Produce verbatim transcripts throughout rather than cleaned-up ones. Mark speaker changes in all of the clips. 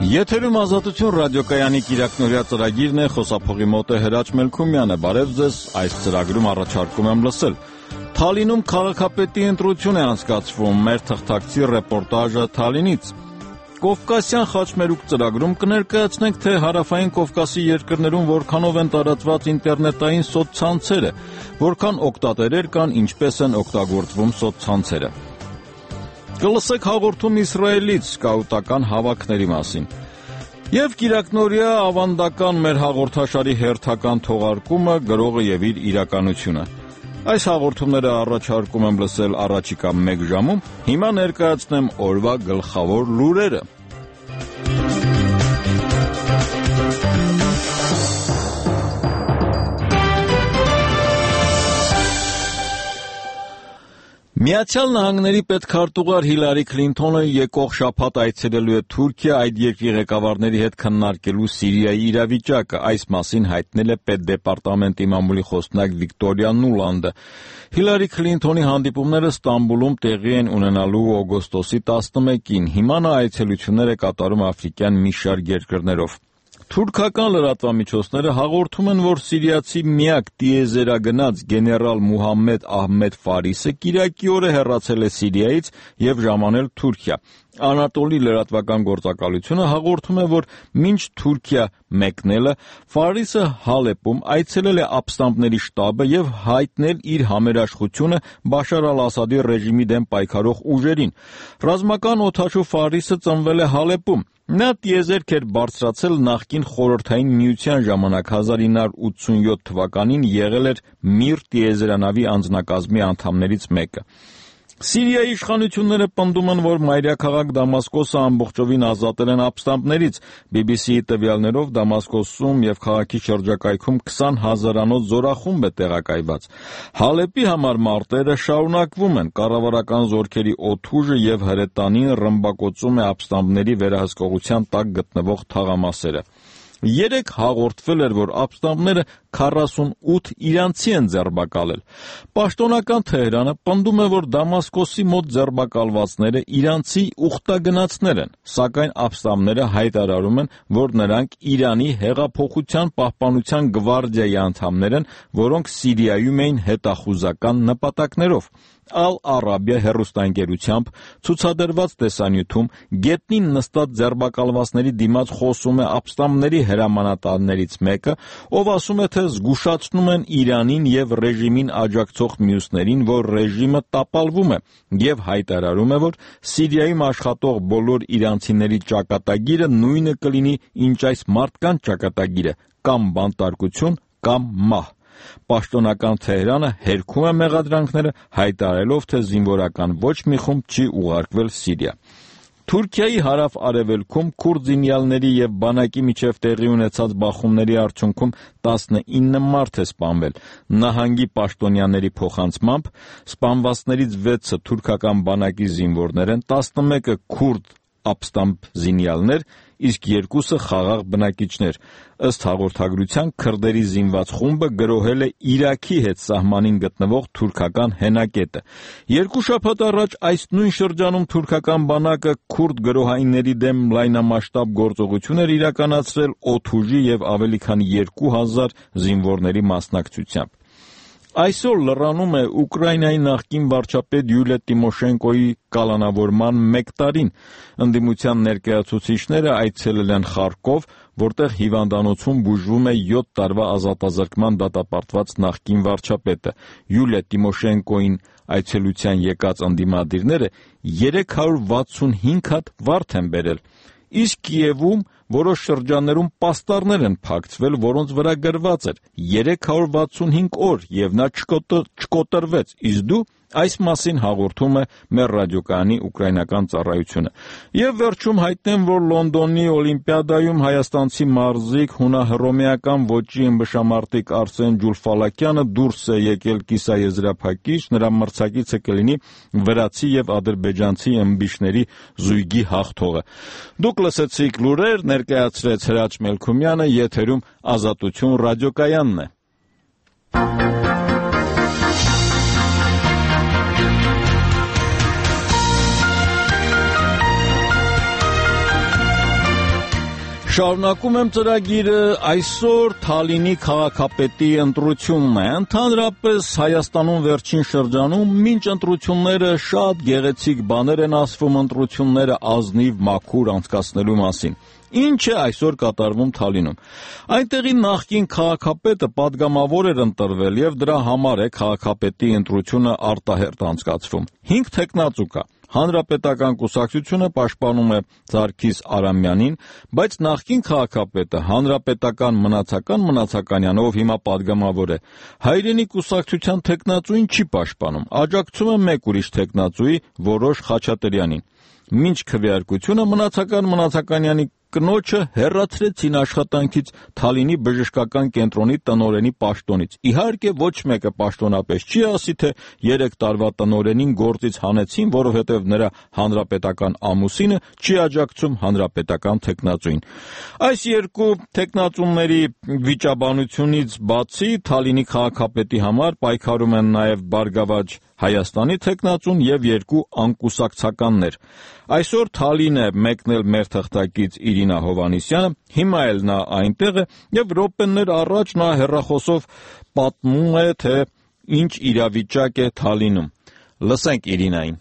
Speaker 1: Եթերում Ազատություն ռադիոկայանի կիրակնօրյա ծրագիրն է, խոսափողի մոտ է Հրաչ Մելքումյանը։ Բարև ձեզ, այս ծրագրում առաջարկում եմ լսել. Թալինում քաղաքապետի ընտրություն է անցկացվում, մեր թղթակցի ռեպորտաժը Թալինից։ Կովկասյան խաչմերուկ ծրագրում կներկայացնենք, թե Հարավային Կովկասի երկրներում որքանով են տարածված ինտերնետային սոցցանցերը, որքան օգտատերեր կան, ինչպես են օգտագործվում սոցցանցերը։ Կլսեք հաղորդում Իսրայելից սկաուտական հավաքների մասին։ Եվ կիրակնօրյա ավանդական մեր հաղորդաշարի հերթական թողարկումը գրողը եւ իր իրականությունը։ Այս հաղորդումները առաջարկում եմ լսել առաջիկա մեկ ժամում, հիմա ներկայացնեմ օրվա գլխավոր լուրերը։ Միացյալ Նահանգների պետքարտուղար Հիլարի Քլինթոնը եկող շաբաթ այցելելու է Թուրքիա այդ երկրի ղեկավարների հետ քննարկելու Սիրիայի իրավիճակը, այս մասին հայտնել է Պետդեպարտամենտի մամուլի խոսնակ Վիկտորիա Նուլանդը։ Հիլարի Քլինթոնի հանդիպումները Ստամբուլում տեղի են ունենալու օգոստոսի տասնմեկին, հիմա նա այցելություններ է կատարում աֆրիկյան մի շարք երկրներով։ Թուրքական լրատվամիջոցները հաղորդում են, որ սիրիացի միակ տիեզերագնաց գեներալ Մուհամմեդ Ահմեդ Ֆարիսը կիրակի օրը հեռացել է Սիրիայից եւ ժամանել Թուրքիա։ Անատոլի լրատվական գործակալությունը հաղորդում է, որ մինչ Թուրքիա մեկնելը Ֆարիսը Հալեպում այցելել է ապստամբների շտաբը եւ հայտնել իր համերաշխությունը Բաշար al-Ասադի ռեժիմի դեմ պայքարող ուժերին։ Ռազմական օդաչու Ֆարիսը ծնվել է Հալեպում։ Նա տիեզերք էր բարձրացել նախկին Խորհրդային Միության ժամանակ հազար ինը հարյուր ութսունյոթ թվականին եղել էր Միր տիեզերանավի անձնակազմի անդամներից մեկը։ Սիրիայի իշխանությունները պնդում են, որ մայրաքաղաք Դամասկոսը ամբողջովին ազատել են ապստամբներից։ բի բի սի-ի տվյալներով Դամասկոսում եւ քաղաքի շրջակայքում քսան հազարանոց զորախումբ է տեղակայված։ Հալեպի համար մարտերը շարունակվում են։ Կառավարական զորքերի օդուժը եւ հրետանին ռմբակոծում է ապստամբների վերահսկողության տակ գտնվող թաղամասերը։ Երեկ հաղորդվել էր, որ ապստամբները քառասունութ իրանցի են ձերբակալել։ Պաշտոնական Թեհրանը պնդում է, որ Դամասկոսի մոտ ձերբակալվածները իրանցի ուխտագնացներ են, սակայն ապստամբները հայտարարում են, որ նրանք Իրանի հեղափոխության պահպանության գվարդիայի անդամներ են, որոնք Սիրիայում էին հետախուզական նպատակներով։ Ալ-Արաբիա հեռուստաընկերությամբ ցուցադրված տեսանյութում գետնին նստած ձերբակալվածների դիմաց խոսում է ապստամբների հրամանատարներից մեկը, ով ասում է, թե զգուշացնում են Իրանին եւ ռեժիմին աջակցող մյուսներին, որ ռեժիմը տապալվում է, եւ հայտարարում է, որ Սիրիայում աշխատող բոլոր իրանցիների ճակատագիրը նույնը կլինի, ինչ այս մարդկանց ճակատագիրը, կամ բանտարկություն, կամ մահ։ Պաշտոնական Թեհրանը հերքում է մեղադրանքները, հայտարարելով, թե զինվորական ոչ մի խումբ չի ուղարկվել Սիրիա։ Թուրքիայի հարավ-արևելքում քուրդ զինյալների եւ բանակի միջև տեղի ունեցած բախումների արդյունքում տասնինը մարդ է սպանվել։ Նահանգի պաշտոնյաների փոխանցմամբ սպանվածներից վեցը թուրքական բանակի զինվորներ են, տասնմեկը քուրդ ապստամբ զինյալներ, իսկ երկուսը խաղաղ բնակիչներ։ Ըստ հաղորդագրության քրդերի զինված խումբը գրոհել է Իրաքի հետ սահմանին գտնվող թուրքական հենակետը։ Երկու շաբաթ առաջ այս նույն շրջանում թուրքական բանակը քուրդ գրոհայինների դեմ լայնամասշտաբ գործողություն էր իրականացրել օդուժի եւ ավելի քան երկու հազար զինվորների մասնակցությամբ։ Այսօր լրանում է Ուկրաինայի նախկին վարչապետ Յուլիա Տիմոշենկոյի կալանավորման մեկ տարին։ Ընդդիմության ներկայացուցիչները այցելել են Խարկով, որտեղ հիվանդանոցում բուժվում է յոթ տարվա ազատազրկման դատապարտված նախկին վարչապետը։ Յուլիա Տիմոշենկոյին այցելության եկած ընդդիմադիրները երեք հարյուր վաթսունհինգ հատ վարդ են բերել։ Իսկ Կիևում որոշ շրջաններում պաստառներ են փակցվել, որոնց վրա գրված էր երեք հարյուր վաթսունհինգ օր, եւ նա չկոտրվեց։ Իսկ դու այս մասին հաղորդում է մեր ռադիոկայանի ուկրաինական ծառայությունը։ Եվ վերջում հայտնեմ, որ Լոնդոնի Օլիմպիադայում հայաստանցի մարզիկ հունահռոմեական ոճի ըմբշամարտիկ Արսեն Ջուլֆալակյանը դուրս է եկել կիսաեզրափակիչ, նրա մրցակիցը կլինի վրացի եւ ադրբեջանցի ըմբիշների զույգի հաղթողը։ Դուք լսեցիք լուրեր, ներկայացրեց Հրաչ Մելքումյանը, եթերում Ազատություն ռադիոկայանն է։ Շարունակում եմ ծրագիրը այսօր Թալինի քաղաքապետի ընտրությունն է։ Ընդհանրապես Հայաստանում վերջին շրջանում մինչ ընտրությունները շատ գեղեցիկ բաներ են ասվում ընտրությունները ազնիվ մաքուր անցկացնելու մասին։ Ինչ է այսօր կատարվում Թալինում։ Այնտեղի նախկին քաղաքապետը падգամավոր էր ընտրվել եւ դրա համար է քաղաքապետի ընտրությունը արտահերթ անցկացվում։ Հինգ թեկնածու կա։ Հանրապետական կուսակցությունը պաշտպանում է Սարգիս Արամյանին, բայց նախկին քաղաքապետը հանրապետական մնացական Մնացականյանը, ով հիմա падգամավոր է, հայրենի կուսակցության թեկնածուին չի պաշտպանում, աջակցում է մեկ ուրիշ թեկնածուի Որոշ Խաչատրյանին։ Մինչ քվեարկությունը Մնացական Մնացականյանի կնոջը հեռացրեցին աշխատանքից Թալինի բժշկական կենտրոնի տնօրենի պաշտոնից։ Իհարկե ոչ մեկը պաշտոնապես չի ասի, թե երեք տարվա տնօրենին գործից հանեցին, որովհետև նրա հանրապետական ամուսինը չի աջակցում հանրապետական թեկնածուին։ Այս երկու թեկնածուների վիճաբանությունից բացի Թալինի քաղաքապետի համար պայքարում են նաև Բարգավաճ Հայաստանի թեկնածուն եւ երկու անկուսակցականներ։ Այսօր Թալին է մեկնել մեր թղթակից Իրինա Հովհաննիսյանը, հիմա էլ նա այնտեղ է եւ րոպեներ առաջ նա հեռախոսով պատմում է, թե ինչ իրավիճակ է Թալինում։ Լսենք Իրինային։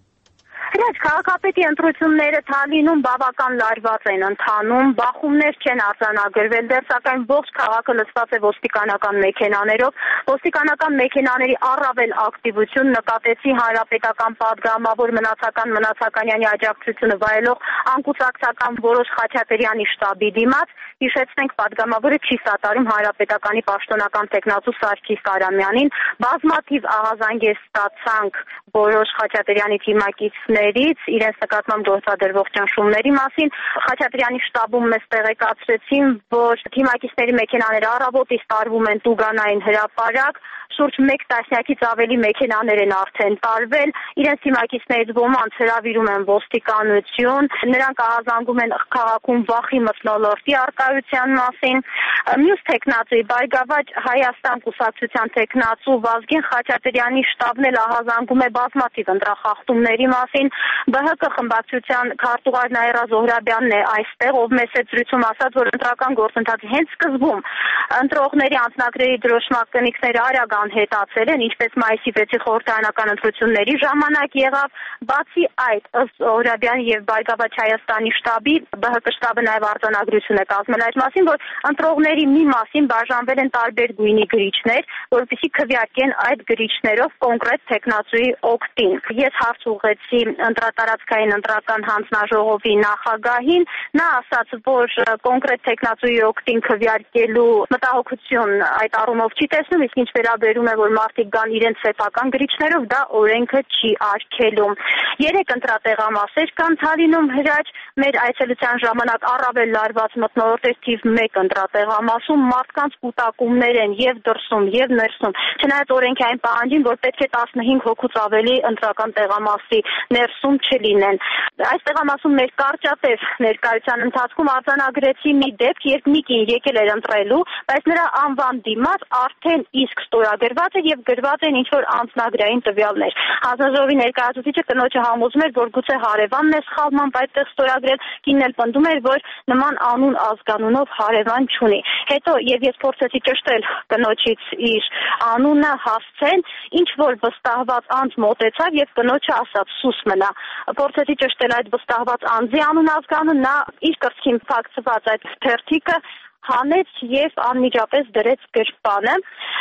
Speaker 2: Հրաչ, քաղաքապետի ընտրությունները Թալինում բավական լարված են ընթանում, բախումներ չեն արձանագրվել, դեռ սակայն ողջ քաղաքը լցված է ոստիկանական մեքենաներով, ոստիկանական մեքենաների առավել ակտիվություն նկատեցի հանրապետական падգամավոր Մնացական Մնացականյանի աջակցությունը վայելող անկուսակցական Որոշ Խաչատրյանի շտաբի դիմաց, հիշեցնենք падգամավորը չի սատարում հանրապետականի պաշտոնական թեկնածու Սարգիս Արամյանին, բազմաթիվ ահազանգեր ստացանք Որոշ Խաչատրյանի թիմակիցներից իրենց նկատմամբ գործադրվող ճնշումների մասին։ Խաչատրյանի շտաբում մեզ տեղեկացրեցին, որ թիմակիցների մեքենաները առավոտից տարվում են Տուգանային հրապարակ, շուրջ մեկ տասնյակից ավելի մեքենաներ են արդեն տարվել, իրենց թիմակիցներից ոմանց հրավիրում են ոստիկանություն, նրանք ահազանգում են քաղաքում վախի մթնոլորտի առկայության մասին։ Մյուս թեկնածուի Բարգավաճ Հայաստան կուսակցության թեկնածու Վազգեն Խաչատրյանի շտաբն էլ ահազանգում է բազմաթիվ ընտրախախտումների մասին։ Բ Հ Կ խմբակցության քարտուղար Նաիրա Զոհրաբյանն է այստեղ, ով մեծ զրույցում ասաց, որ ընտրական գործընթացի հենց սկզբում ընտրողների անձնագրերի դրոշմակ կնիքները արագ անհետացել են, ինչպես մայիսի վեցի խորհրդարանական ընտրությունների ժամանակ եղավ։ Բացի այդ, ըստ Զոհրաբյանի եւ Բարգավաճ Հայաստանի շտաբի, Բ Հ Կ շտաբը նաեւ արձանագրություն է կազմել այդ մասին, որ ընտրողների մի մասին բաժանվել են տարբեր գույնի գրիչներ, որովհետեւ քվեարկեն այդ գրիչներով կոնկրետ թեկնածուի օգտին։ Ես հարց ուղղեցի ընտրատարածքային ընտրական հանձնաժողովի նախագահին, նա ասաց, որ կոնկրետ թեկնածուի օգտին քվեարկելու մտահոգություն այդ առումով չի տեսնում, իսկ ինչ վերաբերում է, որ մարդիկ գան իրենց սեփական գրիչներով, դա օրենքը չի արգելում։ Երեք ընտրատեղամասեր կան Թալինում, Հրաչ, մեր այցելության ժամանակ առավել լարված մթնոլորտ էր թիվ մեկ ընտրատեղամասում, մարդկանց կուտակումներ են եւ դրսում եւ ներսում։ Չնայած օրենքային պահանջին, որ պետք է տասնհինգ հոգուց ավելի ընտրական տեղամասի ներսում չլինեն։ Այս տեղամասում մեր կարճատև ներկայության ընթացքում արձանագրեցի մի դեպք, երբ մի կին եկել էր ընտրելու, բայց նրա անվան դիմաց արդեն իսկ ստորագրված է եւ գրված են ինչ-որ անձնագրային տվյալներ։ Հանձնաժողովի ներկայացուցիչը կնոջը համոզում էր, որ գուցե հարևանն է սխալմամբ այդտեղ ստորագրել, կինն էլ պնդում էր, որ նման անուն ազգանունով հարևան չունի։ Հետո եւ ես փորձեցի ճշտել կնոջից իր անունը, հասցեն, ինչ որ վստահված անձ մոտեցավ եւ կնոջը ասաց՝ սուս մնա։ Փորձեցի ճշտել այդ վստահված անձի անուն ազգանուն, նա իր կրծքին փակցված այդ թերթիկը հանեց եւ անմիջապես դրեց գրպանը։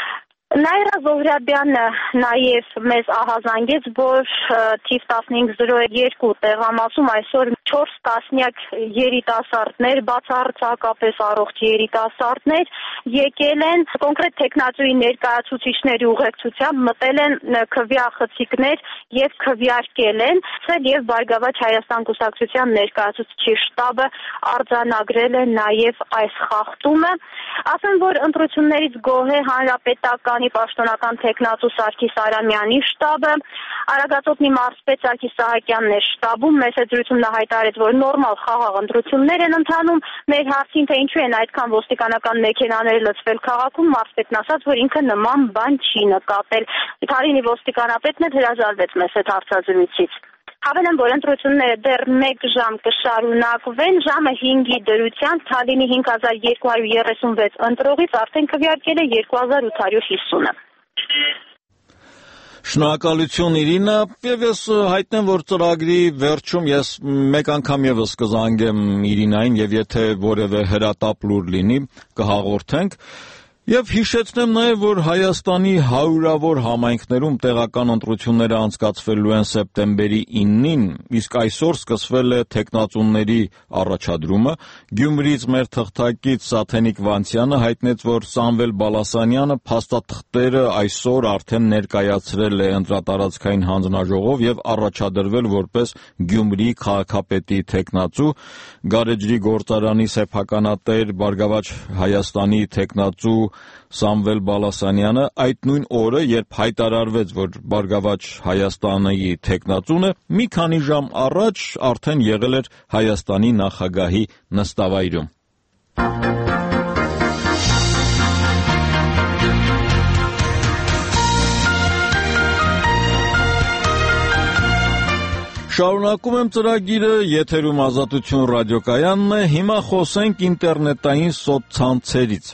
Speaker 2: Նաիրա Զոհրաբյանը նաև մեզ ահազանգեց, որ թիվ տասնհինգ զրո երկու տեղամասում այսօր չորս տասնյակ երիտասարդներ, բացարձակապես առողջ երիտասարդներ եկել են կոնկրետ թեկնածուի ներկայացուցիչների ուղեկցությամբ, մտել են քվեախցիկներ եւ քվեարկել են, եւ Բարգավաճ Հայաստան կուսակցության ներկայացուցիչի շտաբը արձանագրել է նաև այս խախտումը։ Ասեմ, որ ընտրություններից գոհ է հանրապետական պաշտոնական թեկնածու Սարգիս Արամյանի շտաբը, Արագածոտնի մարզպետ Սարգիս Սահակյանն է շտաբում, մեծ զրույցում նա հայտարարեց, որ նորմալ խաղաղ ընտրություններ են ընթանում, մեր հարցին, թե ինչու են այդքան ոստիկանական մեքենաները լցվել քաղաքում, մարզպետն ասաց, որ ինքը նման բան չի նկատել։ Թալինի ոստիկանապետն էլ հրաժարվեց մեծ այդ հարցազրույցից։ Հավելեմ, որ ընտրությունները դեռ մեկ ժամ կշարունակվեն, ժամը հինգի դրությամբ Թալինի հինգ հազար երկու հարյուր երեսունվեց ընտրողից արդեն քվեարկել է երկու հազար ութ հարյուր հիսունը։
Speaker 1: Շնորհակալություն Իրինա, եւ ես հայտնեմ, որ ծրագրի վերջում ես մեկ անգամ եւս կզանգեմ Իրինային եւ եթե որևէ հրատապ լուր լինի, կհաղորդենք։ Եվ հիշեցնեմ նաև, որ Հայաստանի հարյուրավոր համայնքներում տեղական ընտրությունները անցկացվելու են սեպտեմբերի իննին, իսկ այսօր սկսվել է թեկնածուների առաջադրումը։ Գյումրիից մեր թղթակից Սաթենիկ Վանցյանը հայտնեց, որ Սամվել Բալասանյանը փաստաթղթերը այսօր արդեն ներկայացրել է ընտրատարածքային հանձնաժողով եւ առաջադրվել որպես Գյումրի քաղաքապետի թեկնածու, Գարեջրի գործարանի սեփականատեր Բարգավաճ Հայաստանի թեկնածու Սամվել Բալասանյանը այդ նույն օրը, երբ հայտարարվեց, որ Բարգավաճ Հայաստանի թեկնածուն է, մի քանի ժամ առաջ արդեն եղել էր Հայաստանի նախագահի նստավայրում։ Շարունակում եմ ծրագիրը, եթերում Ազատություն ռադիոկայանն է, հիմա խոսենք ինտերնետային սոցցանցերից։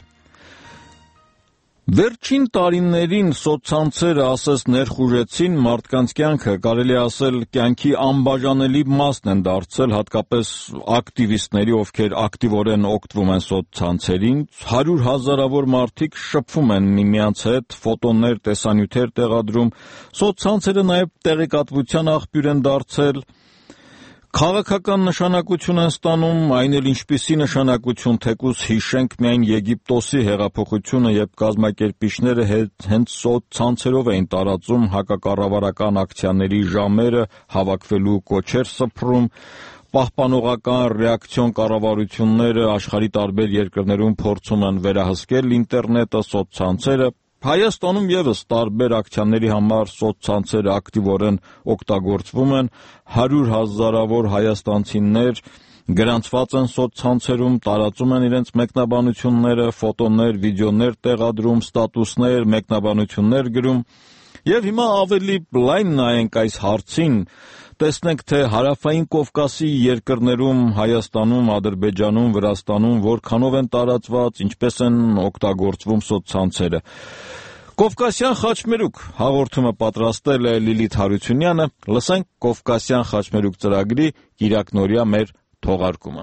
Speaker 1: Վերջին տարիներին սոցցանցերը ասես ներխուժեցին մարդկանց կյանքը, կարելի ասել կյանքի անբաժանելի մասն են դարձել, հատկապես ակտիվիստների, ովքեր ակտիվորեն օգտվում են սոցցանցերին, հարյուր հազարավոր մարդիկ շփվում են միմյանց հետ, ֆոտոներ, տեսանյութեր տեղադրում, սոցցանցերը նաև տեղեկատվության աղբյուր են դարձել, քաղաքական նշանակություն են ստանում, այն էլ ինչպիսի նշանակություն, թեկուզ հիշենք միայն Եգիպտոսի հեղափոխությունը, երբ կազմակերպիչները հենց սոցցանցերով էին տարածում հակակառավարական ակցիաների ժամերը, հավաքվելու կոչեր սփռում, պահպանողական ռեակցիոն կառավարությունները աշխարհի տարբեր երկրներում փորձում են վերահսկել ինտերնետը, սոցցանցերը, Հայաստանում եւս տարբեր ակցիաների համար սոցցանցերը ակտիվորեն օգտագործվում են, հարյուր հազարավոր հայաստանցիներ գրանցված են սոցցանցերում, տարածում են իրենց մեկնաբանությունները, ֆոտոներ, վիդեոներ տեղադրում, ստատուսներ, մեկնաբանություններ գրում, եւ հիմա ավելի լայն նայենք այս հարցին, տեսնենք, թե հարավային Կովկասի երկրներում, Հայաստանում, Ադրբեջանում, Վրաստանում որքանով են տարածված, ինչպես են օգտագործվում սոցցանցերը։ Կովկասյան խաչմերուկ հաղորդումը պատրաստել է Լիլիթ Հարությունյանը, լսենք Կովկասյան խաչմերուկ ծրագրի կիրակնօրյա մեր թողարկումը։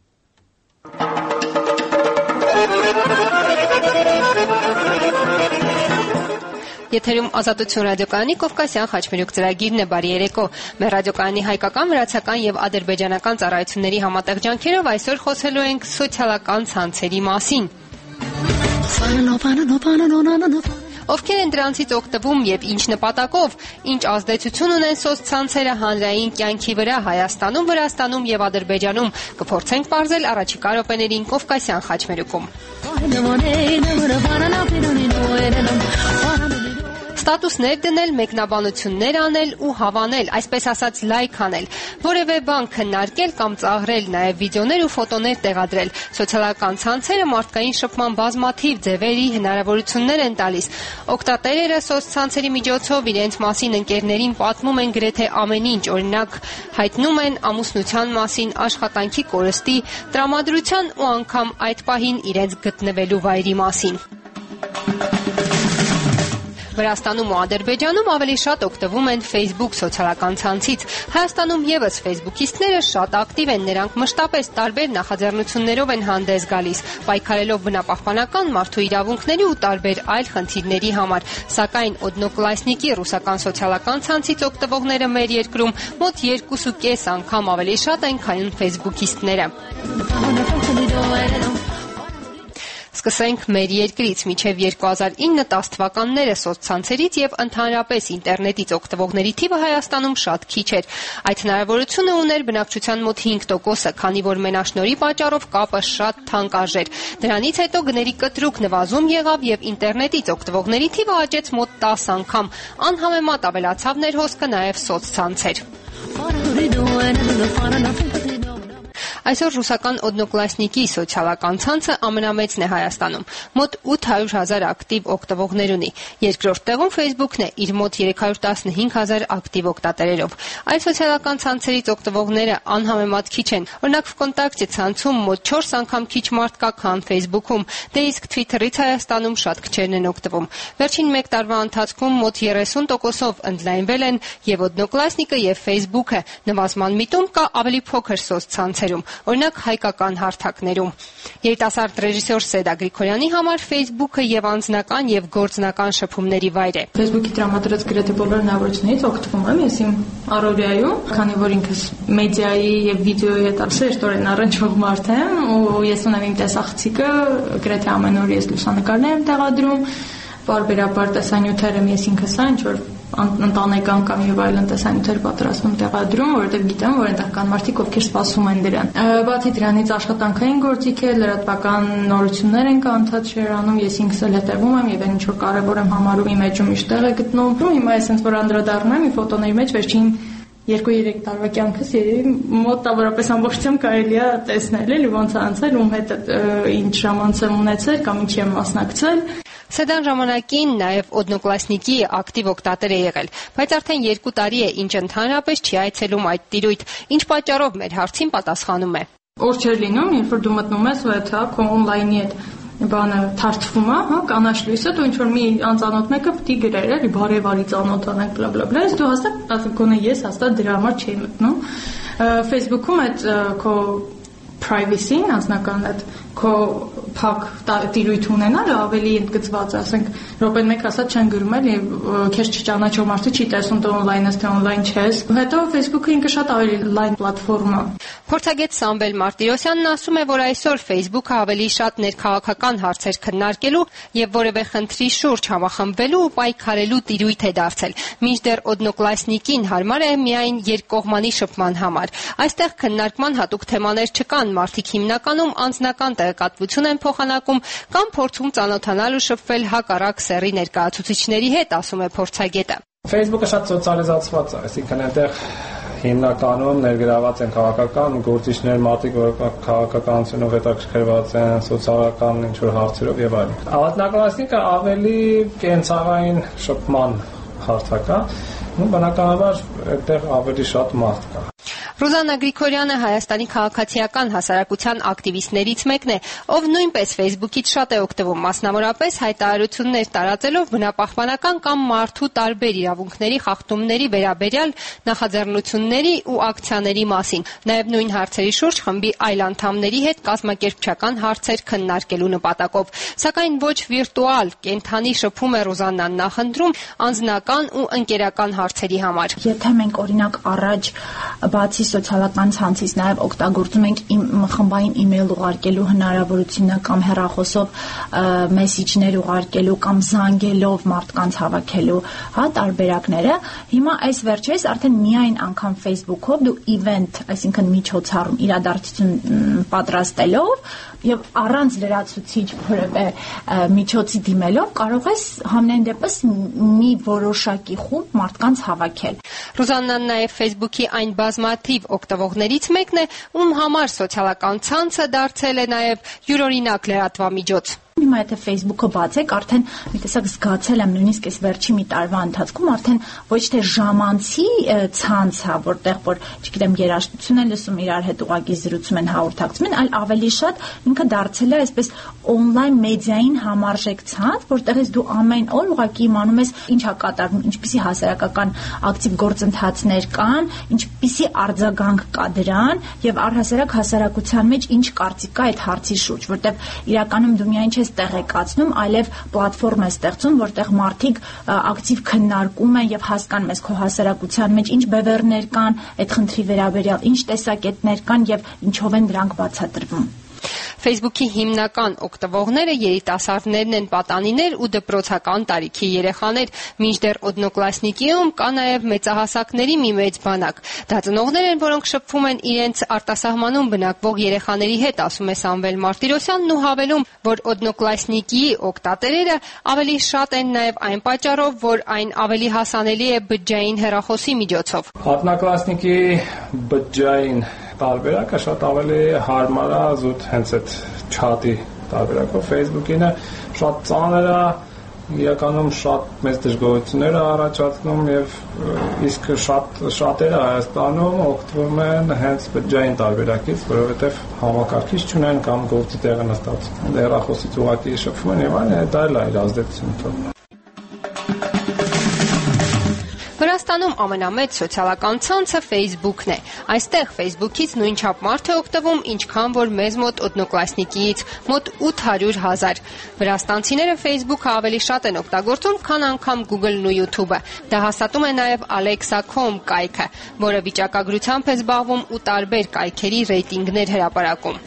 Speaker 3: Եթերում Ազատություն ռադիոկայանի Կովկասյան խաչմերուկ ծրագիրն է, բարի երեկո։ Մեր ռադիոկայանի հայկական, վրացական եւ ադրբեջանական ծառայությունների համատեղ ջանքերով այսօր խոսելու ենք սոցիալական ցանցերի մասին։ Ովքեր են դրանցից օգտվում եւ ինչ նպատակով, ինչ ազդեցություն ունեն սոցցանցերը հանրային կյանքի վրա Հայաստանում, Վրաստանում եւ Ադրբեջանում, կփորձենք պարզել առաջիկա րոպեներին Կովկասյան խաչմերուկում։ Ստատուսներ դնել, մեկնաբանություններ անել ու հավանել, այսպես ասած լայք անել, որևէ բան քննարկել կամ ծաղրել, նաև վիդեոներ ու ֆոտոներ տեղադրել։ Սոցիալական ցանցերը մարդկային շփման բազմաթիվ ձևերի հնարավորություններ են տալիս։ Օգտատերերը սոցցանցերի միջոցով իրենց մասին ընկերներին պատմում են գրեթե ամեն ինչ, օրինակ հայտնում են ամուսնության մասին, աշխատանքի կորստի, տրամադրության ու անգամ այդ պահին իրենց գտնվելու վայրի մասին։ Վրաստանում ու Ադրբեջանում ավելի շատ օգտվում են Facebook սոցիալական ցանցից։ Հայաստանում եւս Facebook-իստները շատ ակտիվ են, նրանք մշտապես տարբեր նախաձեռնություններով են հանդես գալիս, պայքարելով բնապահպանական, մարդու իրավունքների ու տարբեր այլ խնդիրների համար։ Սակայն Օդնոկլասնիկի ռուսական սոցիալական ցանցից օգտվողները մեր երկրում մոտ երկու եւ կես անգամ ավելի շատ են, քան Facebook-իստները։ Սկսենք մեր երկրից մինչև երկու հազար ինը տասը թվականները սոցցանցերից եւ ընդհանրապես ինտերնետից օգտվողների թիվը Հայաստանում շատ քիչ էր։ Այդ հնարավորությունը ուներ բնակչության մոտ հինգ տոկոսը, քանի որ մենաշնորհի պատճառով կապը շատ թանկ արժեր։ Դրանից հետո գների կտրուկ նվազում եղավ եւ ինտերնետից օգտվողների թիվը աճեց մոտ տասը անգամ։ Անհամեմատ ավելացավ ներհոսքը նաեւ սոցցանցեր։ Այսօր ռուսական Odnoklassniki սոցիալական ցանցը ամենամեծն է Հայաստանում։ Մոտ ութ հարյուր հազար ակտիվ օգտվողներ ունի։ Երկրորդ տեղում Facebook-ն է իր մոտ երեք հարյուր տասնհինգ հազար ակտիվ օգտատերերով։ Այս սոցիալական ցանցերից օգտվողները անհամեմատ քիչ են։ Օրինակ VKontakte ցանցում մոտ չորս անգամ քիչ մարդ կա, քան Facebook-ում, դե իսկ Twitter-ից Հայաստանում շատ քչերն են օգտվում։ Վերջին մեկ տարվա ընթացքում մոտ երեսուն տոկոսով ընդլայնվել են եւ Odnoklassniki եւ Facebook-ը։ Նվազման միտում կա ավելի փոքր սոցցանցերում, օրինակ հայկական հարթակներում։ Երիտասարդ ռեժիսոր Սեդա Գրիգորյանի համար Facebook-ը եւ անձնական եւ գործնական շփումների վայր է։
Speaker 4: Facebook-ի տրամադրած գրեթե բոլոր հնարավորություններից օգտվում եմ ես իմ առօրյայում, քանի որ ինքս մեդիայի եւ վիդեոյի հետ շեշտորեն առնչվող մարդ եմ, ու ես ունեմ իմ տեսախցիկը, գրեթե ամեն օր ես լուսանկարներ եմ տեղադրում, բարբերաբար տեսանյութերը ես ինքս այն ինչ որ ընտանեկան կամ եւ այլն տեսանյութեր պատրաստում տեղադրում, որովհետեւ գիտեմ, որ այնտեղ կան մարդիկ, ովքեր սպասում են դրան։ Բացի դրանից աշխատանքային գործիք է, լրատվական նորություններ են կանթած շերանում, ես ինքս էլ հետևում եմ եւ այն ինչ որ կարեւոր եմ համարում իմ էջում միշտ տեղ է գտնում։ Հիմա ես ինձ որ անդրադառնում եմ ֆոտոների մեջ վերջին երկու-երեք տարվա կյանքս երևի մոտավորապես ամբողջությամբ կարելի է տեսնել, էլի ոնց է անցել, ում հետ ինչ ժամանց եմ ունեցել կամ ինչի եմ մասնակցել։
Speaker 3: Սեդան ժամանակին նաև Odnoklassniki ակտիվ օգտատեր է եղել, բայց արդեն երկու տարի է, ինչ ընդհանրապես չի այցելում այդ տիրույթ, ինչ պատճառով մեր հարցին պատասխանում է։
Speaker 4: Օր չէր լինում, երբ որ դու մտնում ես, ու այդ հա քո օնլայնի հետ բանը թարթվում է, հա, կանաչ լույսը, դու ինչ որ մի անծանոթ մեկը պիտի գրեր, էլի բարևարի ծանոթանանք, բլա բլա բլա, դու հաստատ գոնե ես հաստատ դրա համար չէի մտնում։ Facebook-ում այդ քո privacy-ն, անձնական այդ քո փակ տիրույթ ունենալը ավելի ընդգծված է, ասենք, րոպեն մեկ ասած չեն գրում էլ եւ քեզ չճանաչող մարդը չի տեսնում դու օնլայն ես, թե օնլայն չես։ Հետո Facebook-ը ինքը շատ ավելի լայն պլատֆորմ է։
Speaker 3: Փորձագետ Սամվել Մարտիրոսյանն ասում է, որ այսօր Facebook-ը ավելի շատ ներքաղաքական հարցեր քննարկելու եւ որևէ խնդրի շուրջ համախմբվելու ու պայքարելու տիրույթ է դարձել, մինչդեռ Odnoklassniki-ն հարմար է միայն երկկողմանի շփման համար։ Այստեղ քննարկման հատուկ թեմաներ չկան, մարդիկ հիմնականում անձնական տեղեկատվություն են փոխանակում կամ փորձում ծանոթանալ ու շփվել հակառակ սեռի ներկայացուցիչների հետ, ասում է փորձագետը։
Speaker 5: Facebook-ը շատ սոցիալիզացված է, այսինքն այնտեղ հիմնականում ներգրաված են քաղաքական գործիչներ, մարդիկ, որ քաղաքականությունով հետաքրքրված են, սոցիալական ինչ-որ հարցերով եւ այլն։ Odnoklassniki-ը ավելի կենցաղային շփման հարթակ է, ու բնականաբար այդտեղ ավելի շատ մարդ կա։
Speaker 3: Ռուզաննա Գրիգորյանը Հայաստանի քաղաքացիական հասարակության ակտիվիստներից մեկն է, ով նույնպես Facebook-ից շատ է օգտվում, մասնավորապես հայտարարություններ տարածելով բնապահպանական կամ մարդու տարբեր իրավունքների խախտումների վերաբերյալ նախաձեռնությունների ու ակցիաների մասին, նաև նույն հարցերի շուրջ խմբի այլ անդամների հետ կազմակերպչական հարցեր քննարկելու նպատակով, սակայն ոչ վիրտուալ, կենթանի շփում է Ռուզաննան նախընտրում անձնական ու ընկերական հարցերի համար։
Speaker 6: Եթե մենք օրինակ առաջ բացի սոցիալական ցանցից նաև օգտագործում ենք խմբային email ուղարկելու հնարավորությունը կամ հեռախոսով մեսիջներ ուղարկելու կամ զանգելով մարդկանց հավաքելու, հա, տարբերակները, հիմա այս վերջերս արդեն միայն անգամ Facebook-ով դու event, այսինքն միջոցառում իրադարձություն պատրաստելով եւ առանց լրացուցիչ որևէ միջոցի դիմելով կարող ես համենայն դեպս մի որոշակի խումբ մարդկանց հավաքել։
Speaker 3: Ռուզաննան նաև Facebook-ի այն բազմաթիվ օգտվողներից մեկն է, ում համար սոցիալական ցանցը դարձել է նաև յուրօրինակ լրատվամիջոց։
Speaker 6: Հիմա եթե Facebook-ը բացեք, արդեն մի տեսակ զգացել եմ նույնիսկ այս վերջի մի տարվա ընթացքում արդեն ոչ թե ժամանցի ցանց է, որտեղ որ, չգիտեմ, երաժշտություն են լսում, իրար հետ ուղղակի զրուցում են, հաղորդակցում են, այլ ավելի շատ ինքը դարձել է այսպես օնլայն մեդիային համարժեք ցանց, որտեղից դու ամեն օր ուղղակի իմանում ես ինչ է կատարվում, ինչպիսի հասարակական ակտիվ գործընթացներ կան, ինչպիսի արձագանք կա դրան եւ առհասարակ հասարակության մեջ ինչ կարծիք կա այդ հարցի շուրջ, որտեղ իրականում դու միայն չես տեղեկացնում, այլև պլատֆորմ է ստեղծում, որտեղ մարդիկ ակտիվ քննարկում են եւ հասկանում ես քո հասարակության մեջ ինչ բևեռներ կան, այդ խնդրի վերաբերյալ ինչ տեսակետներ կան եւ ինչով են դրանք բացատրվում։
Speaker 3: Facebook-ի հիմնական օգտվողները երիտասարդներն են, պատանիներ ու դպրոցական տարիքի երեխաներ, մինչդեռ Odnoklassniki-ում կա նաև մեծահասակների մի մեծ բանակ։ Դա ծնողներ են, որոնք շփվում են իրենց արտասահմանում բնակվող երեխաների հետ, ասում է Սամվել Մարտիրոսյանն ու հավելում, որ Odnoklassniki-ի օգտատերերը ավելի շատ են նաև այն պատճառով, որ այն ավելի հասանելի է բջջային հեռախոսի միջոցով։
Speaker 5: Odnoklassniki-ի բջջային տարբերակը շատ ավելի հարմար է զուտ հենց այդ չաթի տարբերակով Facebook-ին է շատ ծանր է իրականում շատ մեծ դժգոհություններ է առաջացնում եւ իսկ շատ շատերը Հայաստանում օգտվում են հենց բջջային տարբերակից, որովհետեւ համակարգիչ չունեն կամ գործի տեղը նստած հեռախոսից ուղղակի շփվում են եւ այն դա էլ է իր ազդեցությունը թողնում։
Speaker 3: Վրաստանում ամենամեծ սոցիալական ցանցը Facebook-ն է։ Այստեղ Facebook-ից նույնչափ մարդ է օգտվում, ինչքան որ մեզ մոտ Օդնոկլասնիկիից, մոտ ութ հարյուր հազար։ Վրաստանցիները Facebook-ը ավելի շատ են օգտագործում, քան անգամ Google-ն ու YouTube-ը։ Դա հաստատում է նաև Alexa dot com կայքը, որը վիճակագրությամբ է զբաղվում ու տարբեր կայքերի ռեյտինգներ հրապարակում։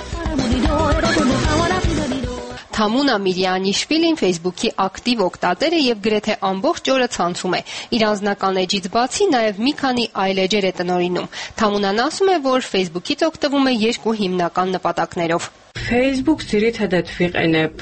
Speaker 3: Թամունա Միրյանիշվիլին Facebook-ի ակտիվ օգտատեր է եւ գրեթե ամբողջ օրը ցանցում է։ Իր անձնական էջից բացի նաև մի քանի այլ էջեր է տնօրինում։ Թամունան ասում է, որ Facebook-ից օգտվում է երկու հիմնական նպատակներով։
Speaker 7: Facebook ձիրիթեդետ վիղենեփ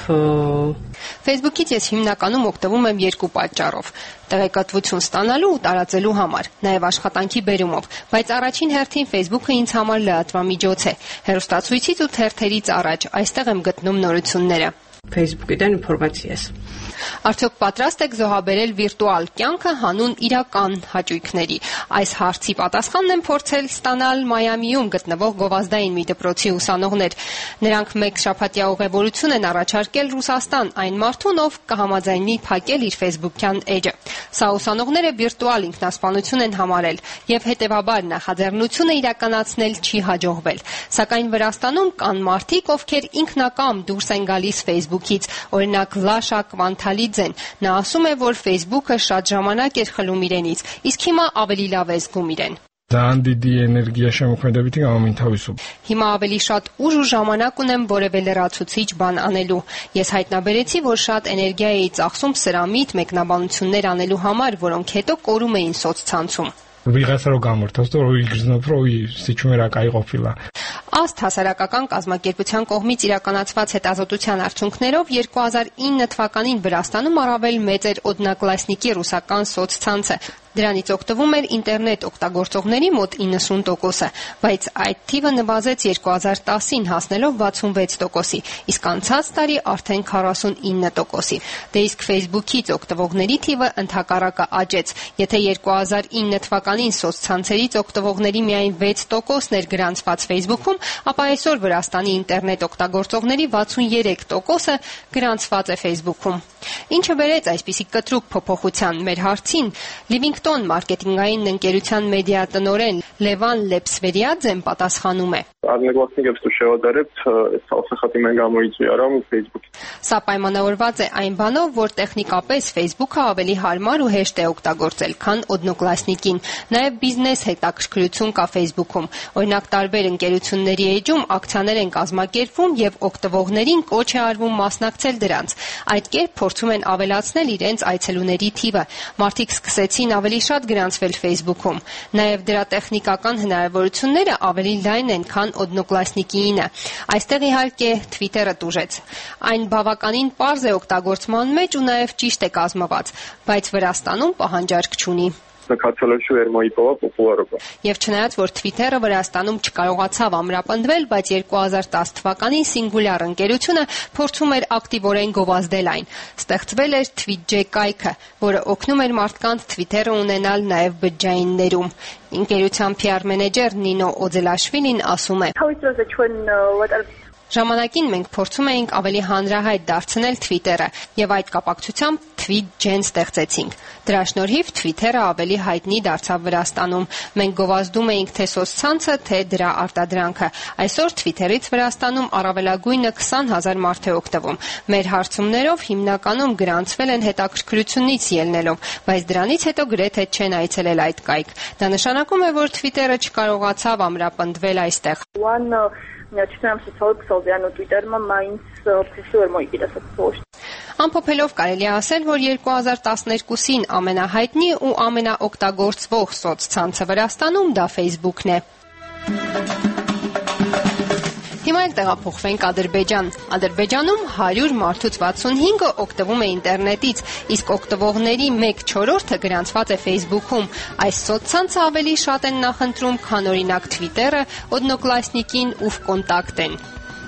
Speaker 3: Facebook-ից ես հիմնականում օգտվում եմ երկու պատճառով. տեղեկատվություն ստանալու ու տարածելու համար, նաև աշխատանքի բերումով, բայց առաջին հերթին Facebook-ը ինձ համար լրատվամիջոց է։ Հեռուստացույցից ու թերթերից առաջ այստեղ եմ գտնում նորությունները։
Speaker 7: Facebook-იდან ինֆորմացիաս։
Speaker 3: Արդյոք պատրաստ եք զոհաբերել վիրտուալ կյանքը հանուն իրական հաճույքների։ Այս հարցի պատասխանն են փորձել ստանալ Մայամիում գտնվող գովազդային մի դպրոցի ուսանողներ։ Նրանք մեկ շաբաթյա ուղևորություն են առաջարկել Ռուսաստան այն մարդուն, ով կհամաձայնի փակել իր Facebook-յան էջը։ Սա ուսանողները վիրտուալ ինքնասպանություն են համարել եւ հետեւաբար նախաձեռնությունը իրականացնել չի հաջողվել։ Սակայն Վրաստանում կան մարդիկ, ովքեր ինքնակամ դուրս են գալիս Facebook-ից, օրինակ Լաշա Կվանթալիձեն։ Նա ասում է, որ Facebook-ը շատ ժամանակ էր խլում իրենից, իսկ հիմա ավելի լավ է զգում իրեն։
Speaker 8: Դանդիդի էներգիա շամքոնդավիտի ամին თავისով։
Speaker 3: Հիմա ավելի շատ ուժ ու ժամանակ ունեմ որևէ լրացուցիչ բան անելու։ Ես հայտնաբերեցի, որ շատ էներգիա էի ծախսում սրամիտ մեկնաբանություններ անելու համար, որոնք հետո կորում էին սոցցանցում։
Speaker 8: Վիղասարո գամորթոստո ռոյի գզնոպրոյի սիչումերակայի ყოფիլա։
Speaker 3: Աստ հասարակական կազմակերպության կողմից իրականացված հետազոտության արդյունքներով երկու հազար ինը թվականին Վրաստանում առավել մեծ էր Օդնոկլասնիկի ռուսական սոցցանցը։ Դրանից օգտվում էր ինտերնետ օգտագործողների մոտ իննսուն տոկոսը, բայց այդ թիվը նվազեց երկու հազար տասին հասնելով վաթսունվեց տոկոսի, իսկ անցած տարի արդեն քառասունինը տոկոսի։ Դե իսկ Facebook-ից օգտվողների թիվը ընդհակառակը աճեց։ Եթե երկու հազար ինը թվականին սոցցանցերից օգտվողների միայն վեց տոկոսն էր գրանցված Facebook-ում, ապա այսօր Վրաստանի ինտերնետ օգտագործողների վաթսուներեք տոկոսը գրանցված է Facebook-ում։ Ինչը բերեց այսպիսի կտրուկ փոփոխության մեր հարցին, Livingstone մարքեթինգային ընկերության մեդիա տնօրեն Լևան Լեպսվերիաձեն պատասխանում է. Սա պայմանավորված է այն բանով, որ տեխնիկապես Facebook-ը ավելի հարմար ու հեշտ է օգտագործել, քան Օդնոկլասնիկին։ Նաև բիզնես հետաքրքրություն կա Facebook-ում։ Օրինակ տարբեր ընկերությունների էջում ակցիաներ են կազմակերպվում եւ օգտվողներին կոչ է արվում մասնակցել դրանց։ Այդ կերպ փորձում են ավելացնել իրենց այցելուների թիվը։ Մարդիկ սկսեցին ավելի շատ գրանցվել Facebook-ում։ Նաև դրա տեխնիկական հնարավորությունները ավելի լայն են, քան Օդնոկլասնիկինը։ Այստեղ իհարկե Twitter-ը տուժեց։ Այն բավականին պարզ է օգտագործման մեջ ու նաև ճիշտ է կազմված, բայց Վրաստանում պահանջարկ չունի։ Եվ չնայած որ Twitter-ը Վրաստանում չկարողացավ ամրապնդվել, բայց երկու հազար տասը թվականին Singular ընկերությունը փորձում էր ակտիվորեն գովազդել այն։ Ստեղծվել էր TweetJ կայքը, որը օգնում էր մարդկանց Twitter-ը ունենալ նաև բջջային ներում։ Ընկերության P R մենեջեր Նինո Օձելաշվիլին ասում է. Ժամանակին մենք փորձում էինք ավելի հանրահայտ դարձնել Twitter-ը եւ այդ կապակցությամբ TweetGen ստեղծեցինք։ Դրա շնորհիվ Twitter-ը ավելի հայտնի դարձավ Վրաստանում։ Մենք գովազդում էինք թե սոցցանցը, թե դրա արտադրանքը։ Այսօր Twitter-ից Վրաստանում առավելագույնը քսան հազար մարդ է օգտվում։ Մեր հարցումներով հիմնականում գրանցվել են հետաքրքրությունից ելնելով, բայց դրանից հետո գրեթե չեն այցելել այդ կայք։ Դա նշանակում է, որ Twitter-ը չկարողացավ ամրապնդվել այստեղ։
Speaker 2: Չնայած սոցիալ Twitter-ը մայնց փոխել մոյ դասակոս։
Speaker 3: Ամփոփելով կարելի է ասել, որ երկու հազար տասներկուսին ամենահայտնի ու ամենաօգտագործվող սոցցանցը Վրաստանում դա Facebook-ն է։ Հիմա էլ տեղափոխվենք Ադրբեջան։ Ադրբեջանում հարյուր մարդուց վաթսունհինգը օգտվում է ինտերնետից, իսկ օգտվողների մեկ չորրորդը գրանցված է Facebook-ում։ Այս սոցցանցը ավելի շատ են նախընտրում, քան օրինակ Twitter-ը, Odnoklassniki-ն ու Vkontakte-ն։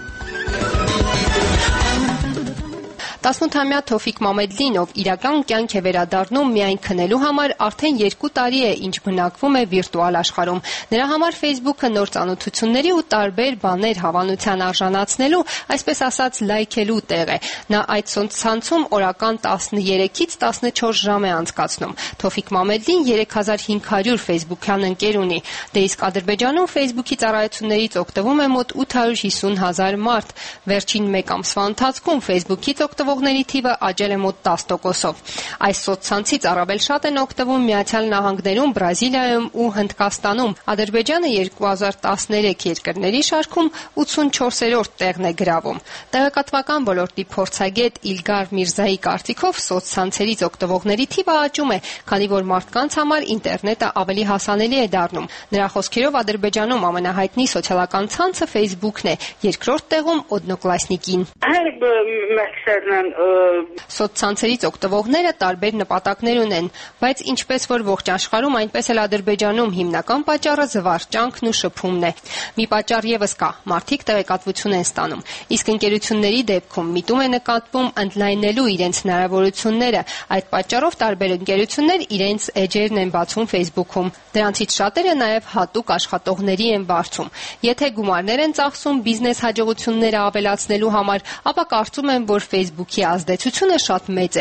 Speaker 3: տասնութամյա Թոֆիկ Մամեդլին, ով իրական կյանք է վերադառնում միայն քնելու համար, արդեն երկու տարի է, ինչ բնակվում է վիրտուալ աշխարհում։ Նրա համար Facebook-ը նոր ծանոթությունների ու տարբեր բաներ հավանության արժանացնելու, այսպես ասած, լայքելու տեղ է։ Նա այդ սոցցանցում օրական տասներեքից տասնչորս ժամ է անցկացնում։ Թոֆիկ Մամեդլին երեք հազար հինգ հարյուր Facebook-յան ընկեր ունի։ Դե իսկ Ադրբեջանում Facebook-ի ծառայություններից օգտվում է մոտ ութ հարյուր հիսուն հազար մարդ։ Վերջին մեկ ամսվա ընթացքում Facebook-ից օգտվողների թիվը աճել է մոտ տասը տոկոսով։ Այս սոցցանցից առավել շատ են օգտվում Միացյալ Նահանգներում, Բրազիլիայում ու Հնդկաստանում։ Ադրբեջանը երկու հազար տասներեք երկրների շարքում ութսունչորսերորդ տեղն է գրավում։ Տեղեկատվական ոլորտի փորձագետ Իլգար Միրզայի կարծիքով սոցցանցերից օգտվողների թիվը աճում է, քանի որ մարդկանց համար ինտերնետը ավելի հասանելի է դառնում։ Նրա խոսքերով Ադրբեջանում ամենահայտնի սոցիալական ցանցը Facebook-ն է, երկրորդ տեղում Odnoklassniki-ն։ Սոցցանցերից օգտվողները տարբեր նպատակներ ունեն, բայց ինչպես որ ողջ աշխարհում, այնպես էլ Ադրբեջանում հիմնական պատճառը զվարճանքն ու շփումն է։ Մի պատճառ եւս կա՝ մարդիկ տեղեկատվություն են ստանում, իսկ ընկերությունների դեպքում միտում է նկատվում ընդլայնելու իրենց հնարավորությունները։ Այդ պատճառով տարբեր ընկերություններ իրենց էջերն են բացում Facebook-ում։ Դրանցից շատերը նաև հատուկ աշխատողների են վարձում։ Եթե գումարներ են ծախսում բիզնես հաջողությունները ավելացնելու համար, ապա կարծում եմ, որ Facebook-ի ազդեցությունը շատ մեծ է։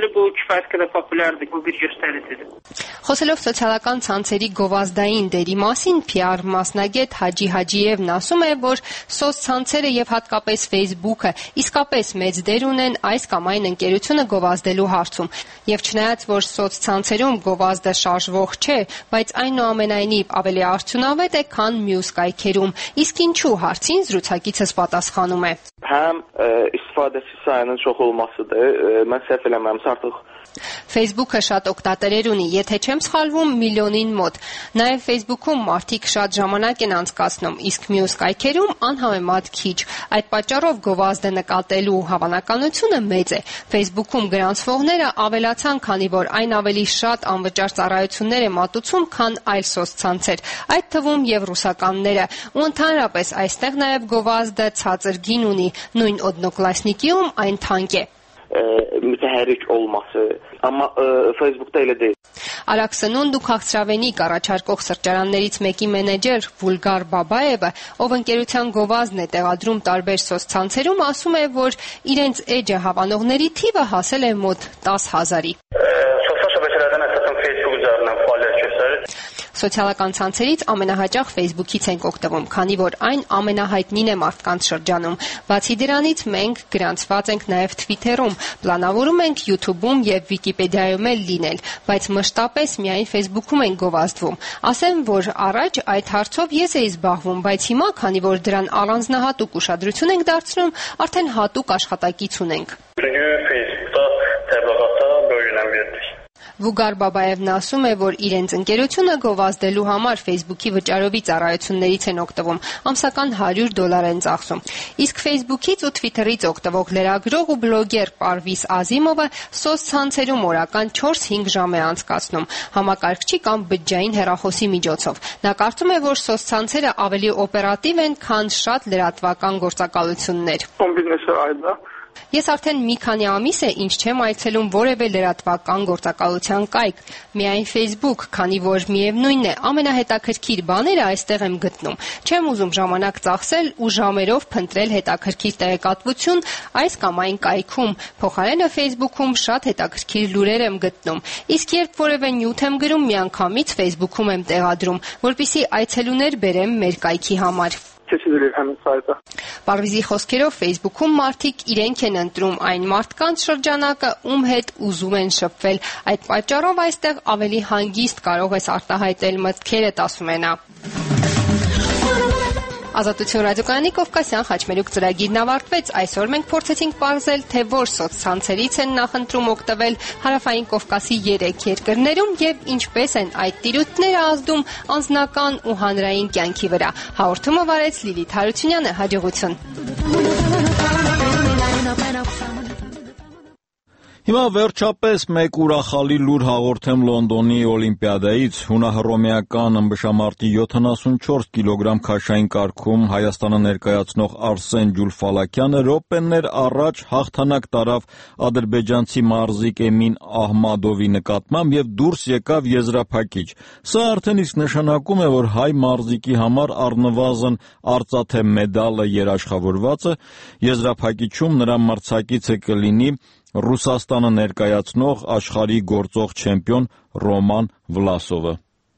Speaker 3: Խոսելով սոցիալական ցանցերի գովազդային դերի մասին, P R մասնագետ Հաջի Հաջիևն ասում է, որ սոցցանցերը եւ հատկապես Facebook-ը իսկապես մեծ դեր ունեն այս կամ այն ընկերությունը գովազդելու հարցում։ Եվ չնայած որ սոցցանցերում գովազդը շարժվող չէ, բայց այնուամենայնիվ ավելի արդյունավետ է, քան մյուս կայքերում։ Իսկ ինչու հարցին զրուցակիցս պատասխանում է.
Speaker 9: Həm istifadəçi sayının çox olmasıdır. Mən səhv eləmirəmsə artıq
Speaker 3: Facebook-ը շատ օգտատերեր ունի, եթե չեմ սխալվում, միլիոնին մոտ։ Նաև Facebook-ում մարդիկ շատ ժամանակ են անցկացնում, իսկ մյուս կայքերում անհամեմատ քիչ։ Այդ պատճառով գովազդը նկատելու հավանականությունը մեծ է։ Facebook-ում գրանցվողները ավելացան, քանի որ այն ավելի շատ անվճար ծառայություններ է մատուցում, քան այլ սոցցանցեր, այդ թվում եւ ռուսականները։ Ու ընդհանրապես այստեղ նաև գովազդը ցածր գին ունի, նույն Odnoklassniki-ում այն թանկ է։
Speaker 9: Mütəhərrik olması, amma Facebook-da elə deyil.
Speaker 3: Արագ սնունդ ու քաղցրավենիք առաջարկող սրճարաններից մեկի մենեջեր Վուլգար Բաբաևը, ով ընկերության գովազդն է տեղադրում տարբեր սոցցանցերում, ասում է, որ իրենց էջը հավանողների թիվը հասել է մոտ տասը հազարի։
Speaker 9: Սոցիալ շաբաթներdən əsasən Facebook üzərindən fəaliyyət göstərir.
Speaker 3: Սոցիալական ցանցերից ամենահաճախ Facebook-ից ենք օգտվում, քանի որ այն ամենահայտնին է մարդկանց շրջանում։ Բացի դրանից մենք գրանցված ենք նաև Twitter-ում, պլանավորում ենք YouTube-ում եւ Wikipedia-ում էլ լինել, բայց մշտապես միայն Facebook-ում ենք գովազդվում։ Ասեմ, որ առաջ այդ հարցով ես էի զբաղվում, բայց հիմա, քանի որ դրան առանձնահատուկ ուշադրություն ենք դարձնում, արդեն հատուկ աշխատակից ունենք։ Վուգար Բաբաևն ասում է, որ իրենց ընկերությունը գովազդելու համար Facebook-ի վճարովի ծառայություններից են օգտվում, ամսական հարյուր դոլար են ծախսում։ Իսկ Facebook-ից ու Twitter-ից օգտվող լրագրող ու բլոգեր Պարվիս Ազիմովը սոցցանցերում օրական չորս-հինգ ժամ է անցկացնում, համակարգչի կամ բջջային հեռախոսի միջոցով։ Նա կարծում է, որ սոցցանցերը ավելի օպերատիվ են, քան շատ լրատվական գործակալություններ։ Ես արդեն մի քանի ամիս է, ինչ չեմ այցելում որևէ լրատվական գործակալության կայք, միայն Facebook, քանի որ միևնույնն է, ամենահետաքրքիր բաները այստեղ եմ գտնում։ Չեմ ուզում ժամանակ ծախսել ու ժամերով փնտրել հետաքրքիր տեղեկատվություն այս կամ այն կայքում։ Փոխարենը Facebook-ում շատ հետաքրքիր լուրեր եմ գտնում։ Իսկ երբ որևէ նյութ եմ գրում, միանգամից Facebook-ում եմ տեղադրում, որպեսզի այցելուներ բերեմ մեր կայքի համար։ Պարվիզի խոսքերով Facebook-ում մարդիկ իրենք են ընտրում այն մարդկանց շրջանակը, ում հետ ուզում են շփվել։ Այդ պատճառով այստեղ ավելի հանգիստ կարող ես արտահայտել մտքերդ, ասում է նա։ Ազատություն ռադիոկայանի Կովկասյան խաչմերուկ ծրագիրն ավարտվեց։ Այսօր մենք փորձեցինք պարզել, թե որ սոցցանցերից են նախընտրում օգտվել Հարավային Կովկասի երեք երկրներում եւ ինչպես են այդ տիրույթները ազդում անձնական ու հանրային կյանքի վրա։ Հաղորդումը վարեց Լիլիթ Հարությունյանը, հաջողություն։
Speaker 1: Հիմա վերջապես մեկ ուրախալի լուր հաղորդեմ Լոնդոնի Օլիմպիադայից։ Հունահռոմեական ըմբշամարտի յոթանասունչորս կիլոգրամ քաշային կարգում Հայաստանը ներկայացնող Արսեն Ջուլֆալակյանը րոպեներ առաջ հաղթանակ տարավ ադրբեջանցի մարզիկ Էմին Ահմադովի նկատմամբ եւ դուրս եկավ եզրափակիչ։ Սա արդեն իսկ նշանակում է, որ հայ մարզիկի համար առնվազն արծաթե մեդալը երաշխավորված է, եզրափակիչում նրա մրցակիցը կլինի Ռուսաստանը ներկայացնող աշխարհի գործող չեմպիոն Ռոման Վլասովը։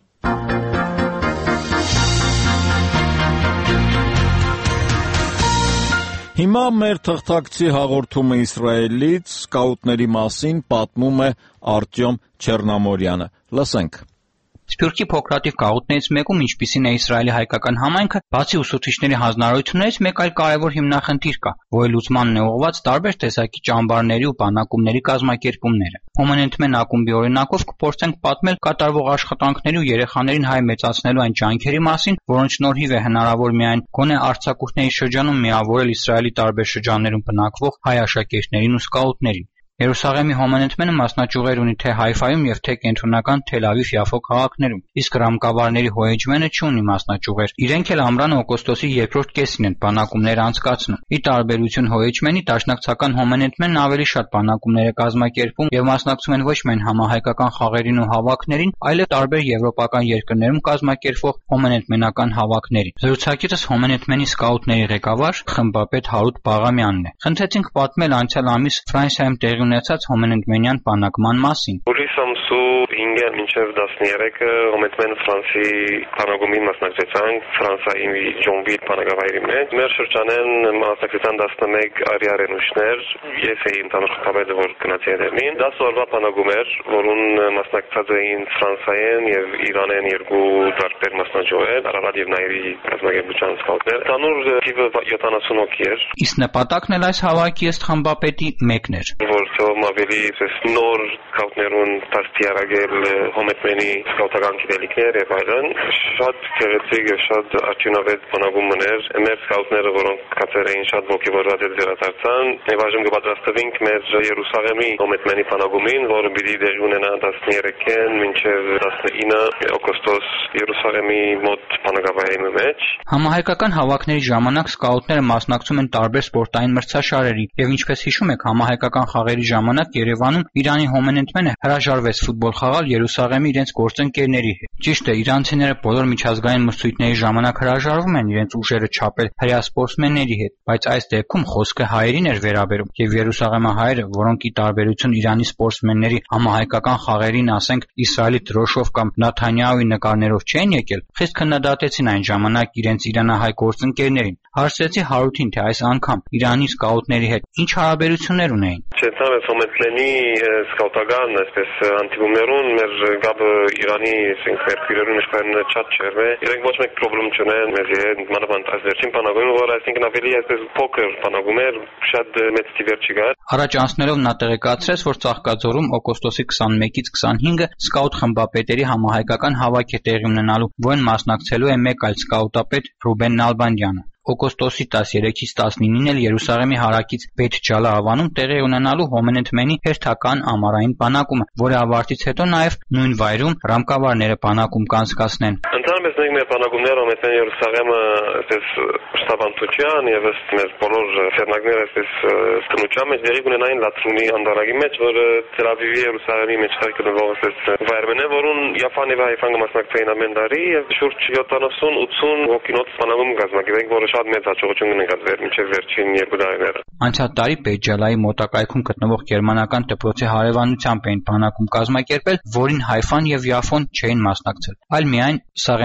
Speaker 1: Հիմա մեր թղթակցի հաղորդումը Իսրայելից սկաուտների մասին պատմում է Արտյոմ Չեռնամորյանը։ Լսենք։
Speaker 10: Սփյուռքի փոքրաթիվ գաղութներից մեկում, ինչպիսին է Իսրայելի հայկական համայնքը, բացի ուսուցիչների հանձնարարություններից, մեկ այլ կարևոր հիմնախնդիր կա, որի լուծմանն է ուղղված տարբեր տեսակի ճամբարների ու բանակումների կազմակերպումները։ Հոմանենթմեն ակումբի օրինակով կփորձենք պատմել կատարվող աշխատանքների ու երեխաներին հայ մեծացնելու այն ջանքերի մասին, որոնց շնորհիվ է հնարավոր միայն գոնե արձակուրդների շրջանում միավորել Իսրայելի տարբեր շրջաններում բնակվող հայ աշակերտներին ու սկաուտներին։ Երուսաղեմի հոմանենթմենը մասնաճյուղեր ունի թե Հայֆայում եւ թե կենտրոնական Թել Ավիվ Яфո քաղաքներում, իսկ ռամկավարների հոեջմենը չունի մասնաճյուղեր։ Իրենք էլ ամռանը օգոստոսի երկրորդ կեսին են բանակումներ անցկացնում։ Ի տարբերություն հոեջմենի, դաշնակցական հոմանենթմենն ավելի շատ բանակումներ է կազմակերպում եւ մասնակցում են ոչ միայն համահայկական խաղերին ու հավաքներին, այլև տարբեր եվրոպական երկրներում կազմակերպվող հոմանենթմենական հավաքներին։ Զրուցակիցս հոմանենթմենի սկաուտների ղեկավար խմբապետ Հարութ Բաղամյանն է։ Խնդրեցինք պատմել անցյալ ամիս Ֆրանսիայում տեղի ունեցած հոմանենթմենյան բանակման մասին։
Speaker 11: Հուլիս ամսու ինը մինչև տասներեքը հոմանենթմեն Ֆրանսի բանակումին մասնակցեցանք Ֆրանսիայի Ժոնվի բանակավայրի մեջ։ Մեր շրջանեն մասնակցեցան տասնմեկ արիարենուշներ, ես էի ընդհանուր խմբապետը, որ գնացի հետևին։ դաս օրվա բանակում էր, որուն մասնակցած էին Ֆրանսիան եւ Իրանեն երկու տարբեր մասնաճյուղեր, Արարատ եւ Նաիրի կազմակերպության սկաուտներ։ Ընդհանուր թիվը յոթանասուն հոգի էր։
Speaker 10: Իսկ նպատակն էլ այս հավաքի ըստ խմբապետի մեկն էր։
Speaker 11: Որտեղ ավելի նոր սկաուտներուն տաստիարակել հոմանենթմենի սկաուտական գիտելիքներ եւ այլն, շատ գեղեցիկ եւ շատ արդյունավետ բանակումներ։ Մեր սկաուտները, որոնք կացել էին շատ ոգևորված եւ վերադարձան, եւ այժմ կպատրաստվենք մեր Երուսաղեմի հոմանենթմենի բանակումին, որը պիտի տեղի ունենա տասներեքին մինչեւ տասնինը օգոստոս Երուսաղեմի մոտ բանակավայրի մեջ։
Speaker 10: Համահայկական հավաքների ժամանակ սկաուտները մասնակցում են տարբեր սպորտային մրցաշարերի եւ ինչպես հիշում եք, համահայկական խաղերի ժամանակ Երևանում Իրանի հոմանենթմենը հրաժարվեց ֆուտբոլ խաղալ Երուսաղեմի իրենց գործընկերների հետ։ Ճիշտ է, իրանցիները բոլոր միջազգային մրցույթների ժամանակ հրաժարվում են իրենց ուժերը չափել հրեա սպորտսմենների հետ, բայց այս դեպքում խոսքը հայերին էր վերաբերում եւ Երուսաղեմահայերը, որոնք ի տարբերություն Իրանի սպորտսմենների համահայկական խաղերին, ասենք Իսրայելի դրոշով կամ Նաթանյահուի նկարներով չեն եկել, խիստ քննադատեցին այն ժամանակ իրենց իրանահայ գործընկերներին։ Հարցրեցի Հարութին, թե այս անգամ Իրանի սկաուտների հետ ինչ հարաբերություններ ունեին։
Speaker 11: Չեցավ հոմանենթմենի սկաուտական այսպես անտիվումներուն մեր գաբը Իրանի ինքներքիրերուն իշխանները շատ չերվե։ Իրենք ոչ մեկ խնդրում չունեն մեզ հետ մանավանդ այս վերջին բանակում, որ այսինքն ավելի այսպես փոքր բանակում էր, շատ մեծ տիվեր չկար։
Speaker 10: Առաջ անցնելով նա տեղեկացրեց, որ Ծաղկաձորում օգոստոսի քսանմեկից քսանհինգը սկաուտ խմբապետերի համահայկական հավաք է տեղի ունենալու, որին մասնակցելու է մեկ այլ սկաուտապետ Ռուբեն Նալբանդյանը։ Օգոստոսի տասներեքից տասնինին էլ Երուսաղեմի հարակից Բեթ Ջալա ավանում տեղի ունենալու հոմանենթմենի հերթական ամառային բանակումը, որի ավարտից հետո նաև նույն վայրում ռամկավարները բանակում կանցկացնեն։
Speaker 11: Ընդհանրապես մենք մեր բանակումները հոմանենթմեն Երուսաղեմը այսպես շտաբանության եւ ըստ մեր բոլոր ֆերնակները այսպես տնության մեջ դերի ունենային Լատրունի անդարակի մեջ, որը Թել Ավիվի Երուսաղեմի մեջ գտնվող այսպես վայրն է, որուն Яфան եւ Հայֆան մասնակցային ամեն տարի եւ շուրջ յոթանասուն ութսուն հոգինոց բանակում կազմակերպենք, որը շատ մեծ հաջողություն ունեցավ մինչև վերջին երկու տարիները։
Speaker 10: Անցյալ տարի Բեթ Ջալայի մոտակայքում գտնվող գերմանական դպրոցի հարևանությամբ էին բանակում կազմակերպել, որին Հայֆան եւ Яֆոն չէին մասնակցել, այլ միայն Սաղ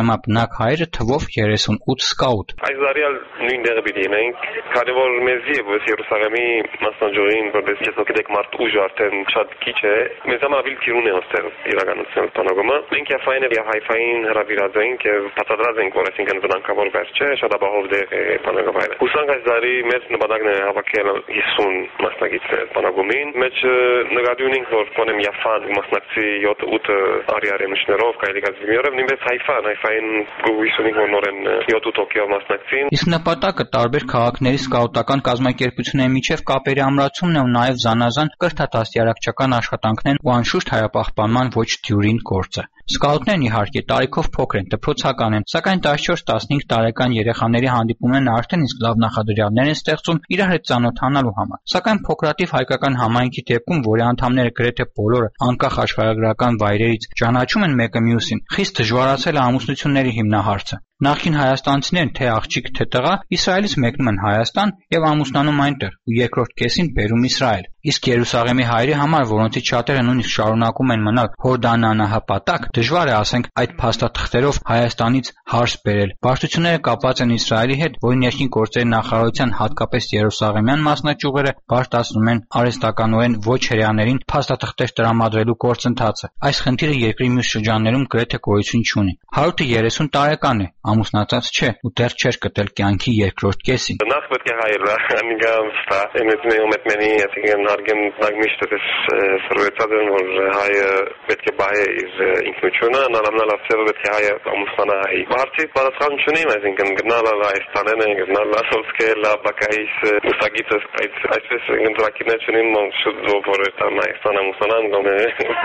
Speaker 10: Երեմաբնակ հայրը թվով երեսունութ սկաուտ։
Speaker 11: Այս դարյալ նույն դեղը պիտի ունենք, քանի որ մեզի եւ Երուսաղեմի մասնաճյուղին որպես գիտեք մարդ ուժ արդեն շատ քիչ է, մեզ համար ավելի թիրուն է ոստեղ իրականացնել բանակումը։ Մենք Եփային եւ Հայֆային հրավիրած ենք եւ բացատրած ենք, որ այսինքն վտանգավոր վերջ չէ, շատ ապահով դեղ է բանակավայրը։ Հուսանք այս տարի մեծ նպատակն է հավաքել հիսուն մասնակիցներ բանակումին։ Մեջ նկատի ունենք, որ կոնեմ Եփան մասնակցի յոթ-ութ արիարենուշներով կայլիկած վիմյորով նույնպես Հայֆան, Հայֆային գույսունիկ որ նորեն յոթ-ութ հոգեով մասնակցին։
Speaker 10: Իսկ նպատակը տարբեր քաղաքների սկաուտական կազմակերպությունների միջև կապերի ամրացումն է ու նաև զանազան կրթատասյարակչական աշխատանքներն ու անշուշտ հայապահպանման ոչ դյուրին գործը։ Սկաուտներն իհարկե տարիքով փոքր են, դպրոցական են, սակայն տասնչորս տասնհինգ տարեկան երեխաների հանդիպումներն արդեն իսկ լավ նախադրյալներ են ստեղծում իրար հետ ծանոթանալու համար։ Սակայն փոքրաթիվ հայկական համայնքի դեպքում, որի անդամները գրեթե բոլորը անկախ աշխարհագրական վայրերից ճանաչում են մեկը մյուսին, խիստ դժվարացել է ամուսնությունների հիմնահարցը։ Նախին հայաստանցիներն թե աղջիկ, թե տղա Իսրայելից մեկնում են Հայաստան եւ ամուսնանում այնտեղ ու երկրորդ կեսին բերում Իսրայել։ Իսկ Երուսաղեմի հայերի համար, որոնցից շատերը նույնիսկ շարունակում են մնալ հորդանանահպատակ, դժվար է ասենք այդ փաստաթղթերով Հայաստանից հարց բերել։ Բարդությունները կապված են Իսրայելի հետ, որի ներքին գործերի նախարարության հատկապես Երուսաղեմյան մասնաճյուղերը բարդացնում են արհեստականորեն ոչ հրեաներին փաստաթղթեր տրամադրելու գործընթացը։ Այս խնդիրը երկրի մյուս շրջաններում գրեթե գոյություն չունի։ Հարութը երեսուն տարեկան է, ամուսնացած չէ ու դեռ չէր գտել կյանքի երկրորդ կեսին։
Speaker 11: Նախ պետք է հայրը անիգամ ստա էմետնի օմետնի այսինքն արգեն նագմիշտ է սրվեցած են որ հայը պետք է բայե իր ինքնությունը նալամնալ ավսերը պետք է հայը ամուսնանա հայ։ Բարձի պատասխան չունիմ այսինքն գնալ Հայաստանն է գնալ ասոցքել բակայիս ուսագիցը այսպես ընտրակիներ չունիմ շուտ որ տան Հայաստան ամուսնանան գոնե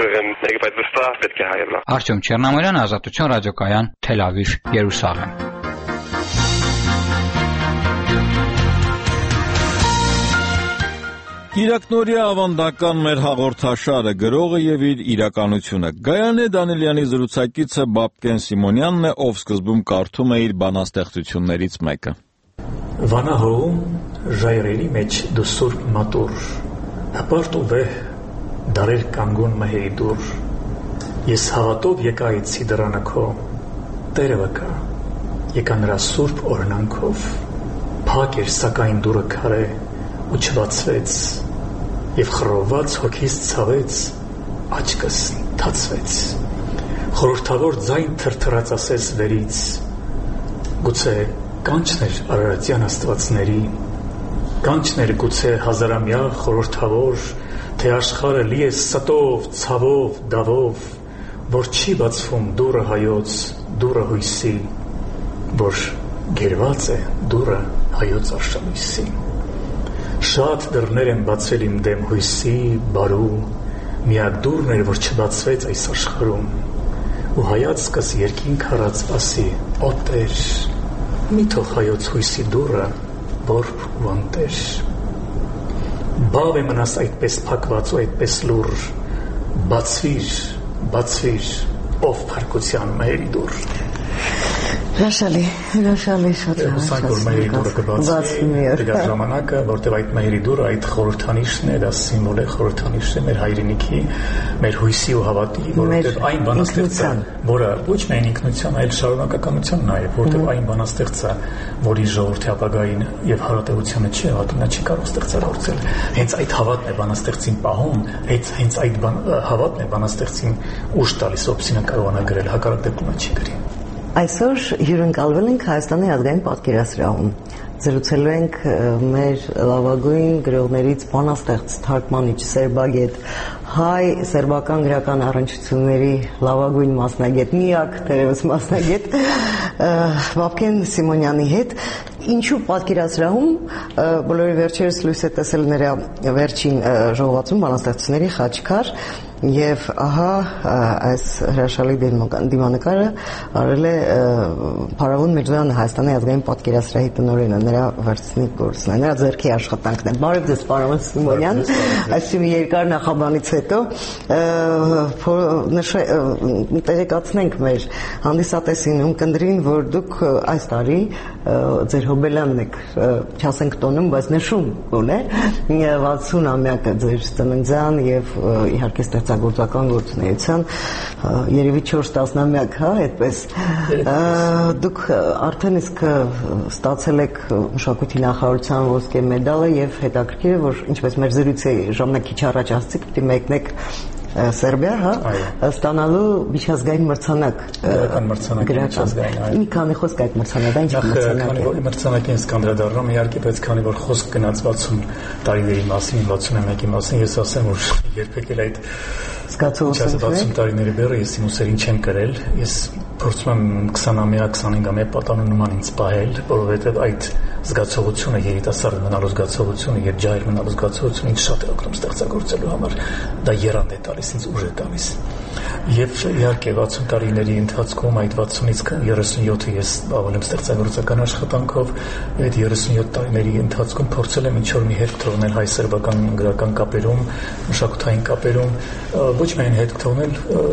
Speaker 11: մեկ բայց վստահ պետք է հայը։
Speaker 10: Արտյոմ Չեռնամորյան, Ազատություն ռադիոկայան, Թել Ավիվ, Երուսաղեմ։
Speaker 1: Իրակնորյա ավանդական մեր հաղորդաշարը գրողը եւ իր իրականությունը Գայանե Դանիելյանի զրուցակիցը Բաբկեն Սիմոնյանն է, ով սկզբում կարդում է իր բանաստեղծություններից մեկը։
Speaker 12: Վանահողում ժայռերի մեջ դու սուրբ մատուր հպարտ ու վեհ դարեր կանգուն մհերի դուր ես հավատով եկա այցի դռանը քո Տերը վկա եկա նրա սուրբ օրհնանքով փակ էր սակայն դուրը քարե ու չբացվեց եւ խռովված հոգիս ցավեց աչքս թացվեց խորհրդավոր ձայն թրթռած ասես վերից գուցե կանչներ արարատյան աստվածների կանչներ գուցե հազարամյա խորհրդավոր թե աշխարհը լի է ստով ցավով դավով որ չի բացվում դուռը հայոց դուռը հույսի որ գերված է դուռը հայոց արշալույսի շատ դռներ են բացվել իմ դեմ հույսի բարու միակ դուռն էր որ չբացվեց այս աշխարհում ու հայացքս երկինք հառած ասի օ Տեր մի թող հայոց հույսի դուռը որբ ու անտեր բավ է մնաս այդպես փակված ու այդպես լուր բացվիր բացվիր ով փրկության մերի դուռ
Speaker 13: Հրաշալի, հրաշալի շատ
Speaker 12: է։ Հուսանք որ մերի դուրը կբացվի դրա ժամանակը, որտեղ այդ մերի դուրը այդ խորհրդանիշն է, դա սիմվոլ է խորհրդանիշը մեր հայրենիքի, մեր հույսի ու հավատի, որովհետև այն բանաստեղծը, որը ոչ միայն ինքնության, այլ շարունակականության նաև, որտեղ այն բանաստեղծը, որի ժողովրդի ապագային եւ հարատեությանը չի հավատում, նա չի կարող ստեղծագործել։ Հենց այդ հավատն է բանաստեղծին պահում, հենց հենց այդ հավատն է բանաստեղծին ուժ տալիս, ովքեր կարողանա գրել, հակառակ դեպքում չի գրի։
Speaker 13: Այսօր հյուրընկալվել ենք Հայաստանի ազգային պատկերասրահում։ Զրուցելու ենք մեր լավագույն գրողներից բանաստեղծ, թարգմանիչ, սերբագետ, հայ սերբական գրական առնչությունների լավագույն մասնագետ, միակ թերևս մասնագետ Բաբկեն Սիմոնյանի հետ։ Ինչու պատկերասրահում բոլորի վերջերս լույս է տեսել նրա վերջին ժողովածուն բանաստեղծությունների խաչքար եւ ահա այս հրաշալի դիմանկարը արել է Փարավոն Միրջյանը, Հայաստանի ազգային պատկերասրահի տնօրենը, նրա վերջին գործն է, նրա ձեռքի աշխատանքն է։ Բարև ձեզ, պարոն Սիմոնյան, այսինքն երկար նախաբանից հետո տեղեկացնենք մեր հանդիսատեսին ու կնդրին, որ դուք այս տարի ձեր հոբելյանն եք, չասենք տոնում, բայց նշում ունե վաթսուն ամյակը ձեր ծննդյան եւ իհարկե ստեղծագործական գործունեության երևի չորս տասնամյակ, հա, այդպես։ Դուք արդեն իսկ ստացել եք մշակույթի նախարարության ոսկե մեդալը եւ հետաքրքիր է, որ ինչպես մեր զրույցի ժամանակ քիչ առաջ ասացիք, պիտի մեկնեք Սերբիա, հա, ստանալու միջազգային մրցանակ,
Speaker 12: գրական մրցանակ միջազգային, այո։
Speaker 13: Մի քանի խոսք այդ մրցանակը, ինչ մրցանակ է։
Speaker 12: Քանի որ մրցանակին ես կանդրադառնամ, իհարկե, բայց քանի որ խոսք գնաց վաթսուն տարիների մասին, վաթսունամյակի մասին, ես ասեմ, որ երբեք էլ այդ զգացողությունը վաթսուն տարիների բեռը ես իմ ուսերին չեմ կրել, ես փորձում եմ քսանամյա, քսանհինգամյա պատանու նման ինձ պահել, որովհետև այդ զգացողությունը, երիտասարդ մնալու զգացողությունը եւ ջահել մնալու զգացողությունը ինձ շատ է օգնում ստեղծագործելու համար, դա երանգ է տալիս, ինձ ուժ է տալիս։ Եվ իհարկե վաթսուն տարիների ընթացքում այդ վաթսունից երեսունյոթը ես զբաղվել եմ ստեղծագործական աշխատանքով, այդ երեսունյոթ տարիների ընթացքում փորձել եմ ինչ-որ մի հետք թողնել հայ-սերբական գրական կապերում, մշակութային կապերում, ոչ միայն հետք թողնել,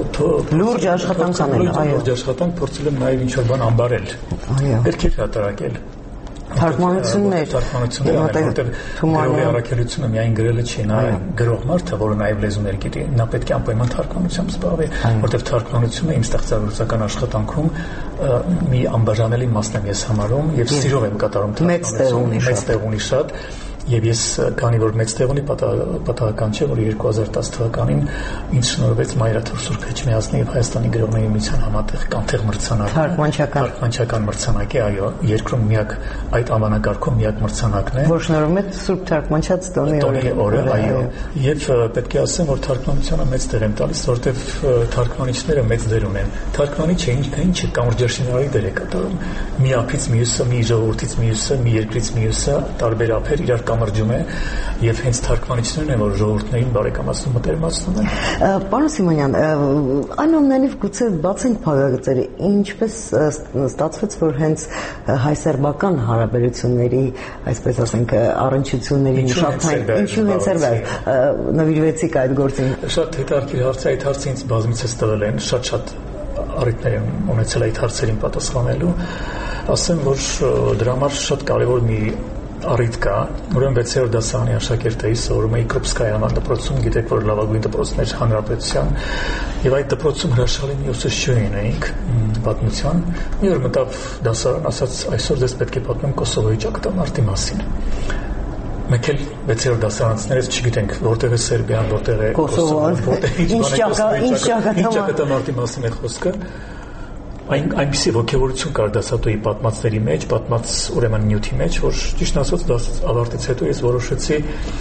Speaker 13: լուրջ աշխատանք անել, այո,
Speaker 12: լուրջ աշխատանք փորձել եմ նաև ինչ-որ բան ամբարել, երգեր հրատարակել։
Speaker 13: Թարգմանություններ,
Speaker 12: թարգմանություններ, որտեղ գրողի առաքելությունը միայն գրելը չի, նա գրող մարդը, որը նաև լեզուներ գիտի, նա պետք է անպայման թարգմանությամբ զբաղվի, որտեղ թարգմանությունը իմ ստեղծագործական աշխատանքում մի անբաժանելի մասն եմ ես համարում եւ սիրով եմ կատարում թարգմանությունը, մեծ տեղ ունի շատ։ Եվ ես քանի որ մեծ տեղ ունի պատահական չէ, որ երկու հազար տասը թվականին ինձ շնորհվեց Մայրաթոր Սուրբ Էջմիածնի եւ Հայաստանի գրողների միության համատեղ կանթեղ մրցանակ, թարգմանչական մրցանակ է, այո, երկրում միակ այդ անվանակարգում միակ մրցանակն է,
Speaker 13: որ շնորհվում է Սուրբ Թարգմանչած տոնի
Speaker 12: օրը, այո, եւ պետք է ասեմ, որ թարգմանությունը մեծ տեղ եմ տալիս, որտեվ թարգմանիչները մեծ դեր ունեն։ Թարգմանիչը ինչ թե ինչ կամրջաշինարարի դեր է կատարում։ Մի ափից մյուսը, մի ժողովրդից մյուսը, մի երկրից մյուսը տարբեր ափեր իրար կամրջում է եւ հենց թարգմանիչներն են, որ ժողովուրդներին բարեկամացնում, մտերմացնում են։
Speaker 13: Պարոն Սիմոնյան, այնուամենայնիվ գուցե բացենք փակագծերը, ինչպես ստացվեց, որ հենց հայ-սերբական հարաբերությունների, այսպես ասենք, առնչությունների մշակութային, ինչու հենց Սերբիա նվիրվեցիք այդ գործին։
Speaker 12: Շատ հետաքրքիր հարց է, այդ հարցը ինձ բազմիցս տվել են, շատ-շատ առիթներ եմ ունեցել այդ հարցերին պատասխանելու։ Ասեմ, որ դրա համար շատ կարևոր մի առիթ կա, ուրեմն վեցերորդ դասարանի աշակերտ էի, սովորում էի Կրոպսկայան դպրոցում, գիտեք, որ լավագույն դպրոցն էր հանրապետության, եւ այդ դպրոցում հրաշալի մի ուսուցչուհի ունեինք պատմության։ Մի օր մտավ դասարան, ասաց, այսօր ձեզ պետք է պատմեմ Կոսովոյի ճակատամարտի մասին։ Մենք էլ վեցերորդ դասարանցիներից չգիտենք որտեղ է Սերբիան, որտեղ է Կոսովոն, որտեղ ինչ ճակատամարտի մասին է խոսքը։ Այն այնպիսի ոգևորություն կար դասատուի պատմածների մեջ, պատմած ուրեմն նյութի մեջ, որ ճիշտ ասած ավարտից հետո ես որոշեցի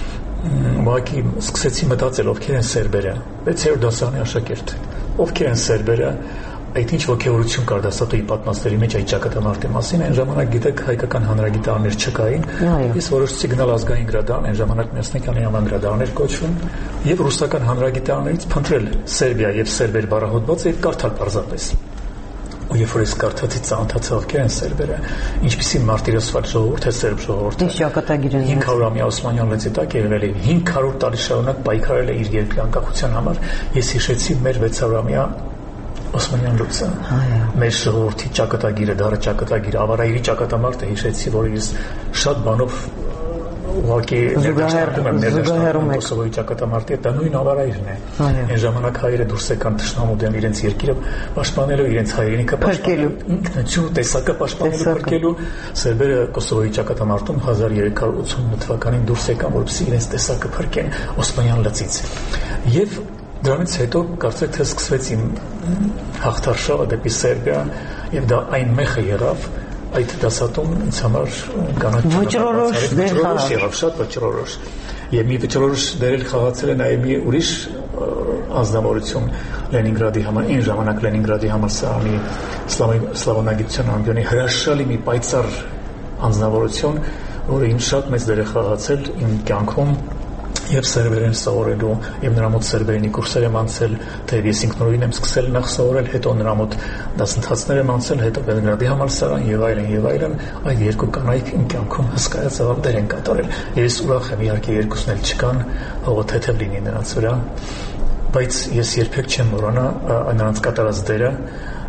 Speaker 12: ուղղակի սկսեցի մտածել ովքեր են սերբերը, վեցերորդ դասարանի աշակերտ, ովքեր են սերբերը, այդ ինչ ոգևորություն կար դասատուի պատմածների մեջ այդ ճակատամարտի մասին, այն ժամանակ գիտեք հայկական հանրագիտարներ չկային, ես որոշեցի գնալ ազգային գրադարան, այն ժամանակ Մեսնիկյանի անվան գրադարան էր կոչվում, եւ ռուսական հանրագիտարներից փնտրել Սերբիա եւ սերբեր բառահոտված եւ կարդալ պարզապես։ Ու երբ որ ես կարդացի ծանոթացա ովքեր են սերբերը, ինչպիսի մարտիրոսված ժողովուրդ է սերբ ժողովուրդը։
Speaker 13: Ինչ ճակատագիր են։
Speaker 12: հինգ հարյուրամյա Օսմանյան լեզվի տակ եղել է, հինգ հարյուր տարի շարունակ պայքարել է իր երկրի անկախության համար։ Ես հիշեցի մեր վեց հարյուրամյա Օսմանյան լուծը։ Մեր ժողովրդի ճակատագիրը, դառը ճակատագիրը, ավարայրի ճակատամարտը հիշեցի, որ ես շատ բանով ուղղակի ներդաշնակում եմ ներդաշնակում Կոսովոյի ճակատամարտի, դա նույն ավարայրն է։ Այն ժամանակ հայերը դուրս եկան թշնամու դեմ իրենց երկիրը պաշտպանելու, իրենց հայրենիքը պաշտպանելու, ինքնություն տեսակը պաշտպանելու, փրկելու։ Սերբերը Կոսովոյի ճակատամարտում հազար երեք հարյուր ութսունինը թվականին դուրս եկան, որպեսզի իրենց տեսակը փրկեն Օսմանյան լծից։ Եվ դրանից հետո կարծեք թե սկսվեց իմ հաղթարշավը դեպի Սերբիա, եւ դա այն մեխը եղավ այդ դասատուն ինձ համար կանաչ վճռորոշ եղավ, շատ վճռորոշ։ Եվ մի վճռորոշ դեր խաղացել է նաև մի ուրիշ անձնավորություն Լենինգրադի համար, այն ժամանակ Լենինգրադի համալսարանի սլավոնագիտության ամբիոնի հրաշալի մի պայծառ անձնավորություն, որը ինձ շատ մեծ դեր է խաղացել իմ կյանքում եւ սերբերեն սովորելու, եւ նրա մոտ սերբերենի կուրսեր եմ անցել, թեև ես ինքնուրույն եմ սկսել նախ սովորել, հետո նրա մոտ դասընթացներ եմ անցել, հետո Բելգրադի համալսարան եւ այլն եւ այլն, այդ երկու կանայք իմ կյանքում հսկայածավալ դեր են կատարել։ Ես ուրախ եմ, իհարկե երկուսն էլ չկան, հողը թեթև լինի նրանց վրա, բայց ես երբեք չեմ մոռանա նրանց կատարած դերը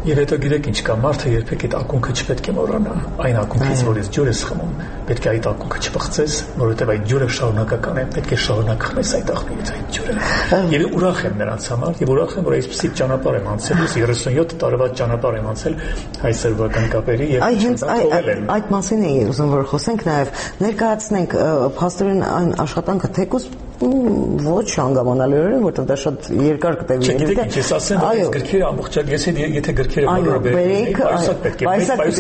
Speaker 12: Եվ հետո գիտեք ինչ կա, մարդը երբեք այդ ակունքը չպետք է մոռանա։ Այն ակունքից, որից ջուր ես խմում, պետք է այդ ակունքը չփխցես, որովհետև այդ ջուրը շարունակական է, պետք է շարունակ խմես այդ աղբյուրից այդ ջուրը։ Եվ ուրախ եմ նրանց համար, եւ ուրախ եմ, որ այսպեսի ճանապարհ եմ անցել, երեսունյոթ տարվա ճանապարհ եմ անցել հայ-սերբական կապերի եւ
Speaker 13: այդ մասին էի ուզում որ խոսենք, նաեւ ներկայացնենք փաստորեն այն աշխատանքը թեկուզ ոչ հանգամանալիորեն, որտեղ դա շատ երկար կտևի։
Speaker 12: Չգիտեք ինչ ես ասեմ, այս գրքերը ամբողջությամբ ես եթե գրքերը բոլորը բերեի, այսօր պետք է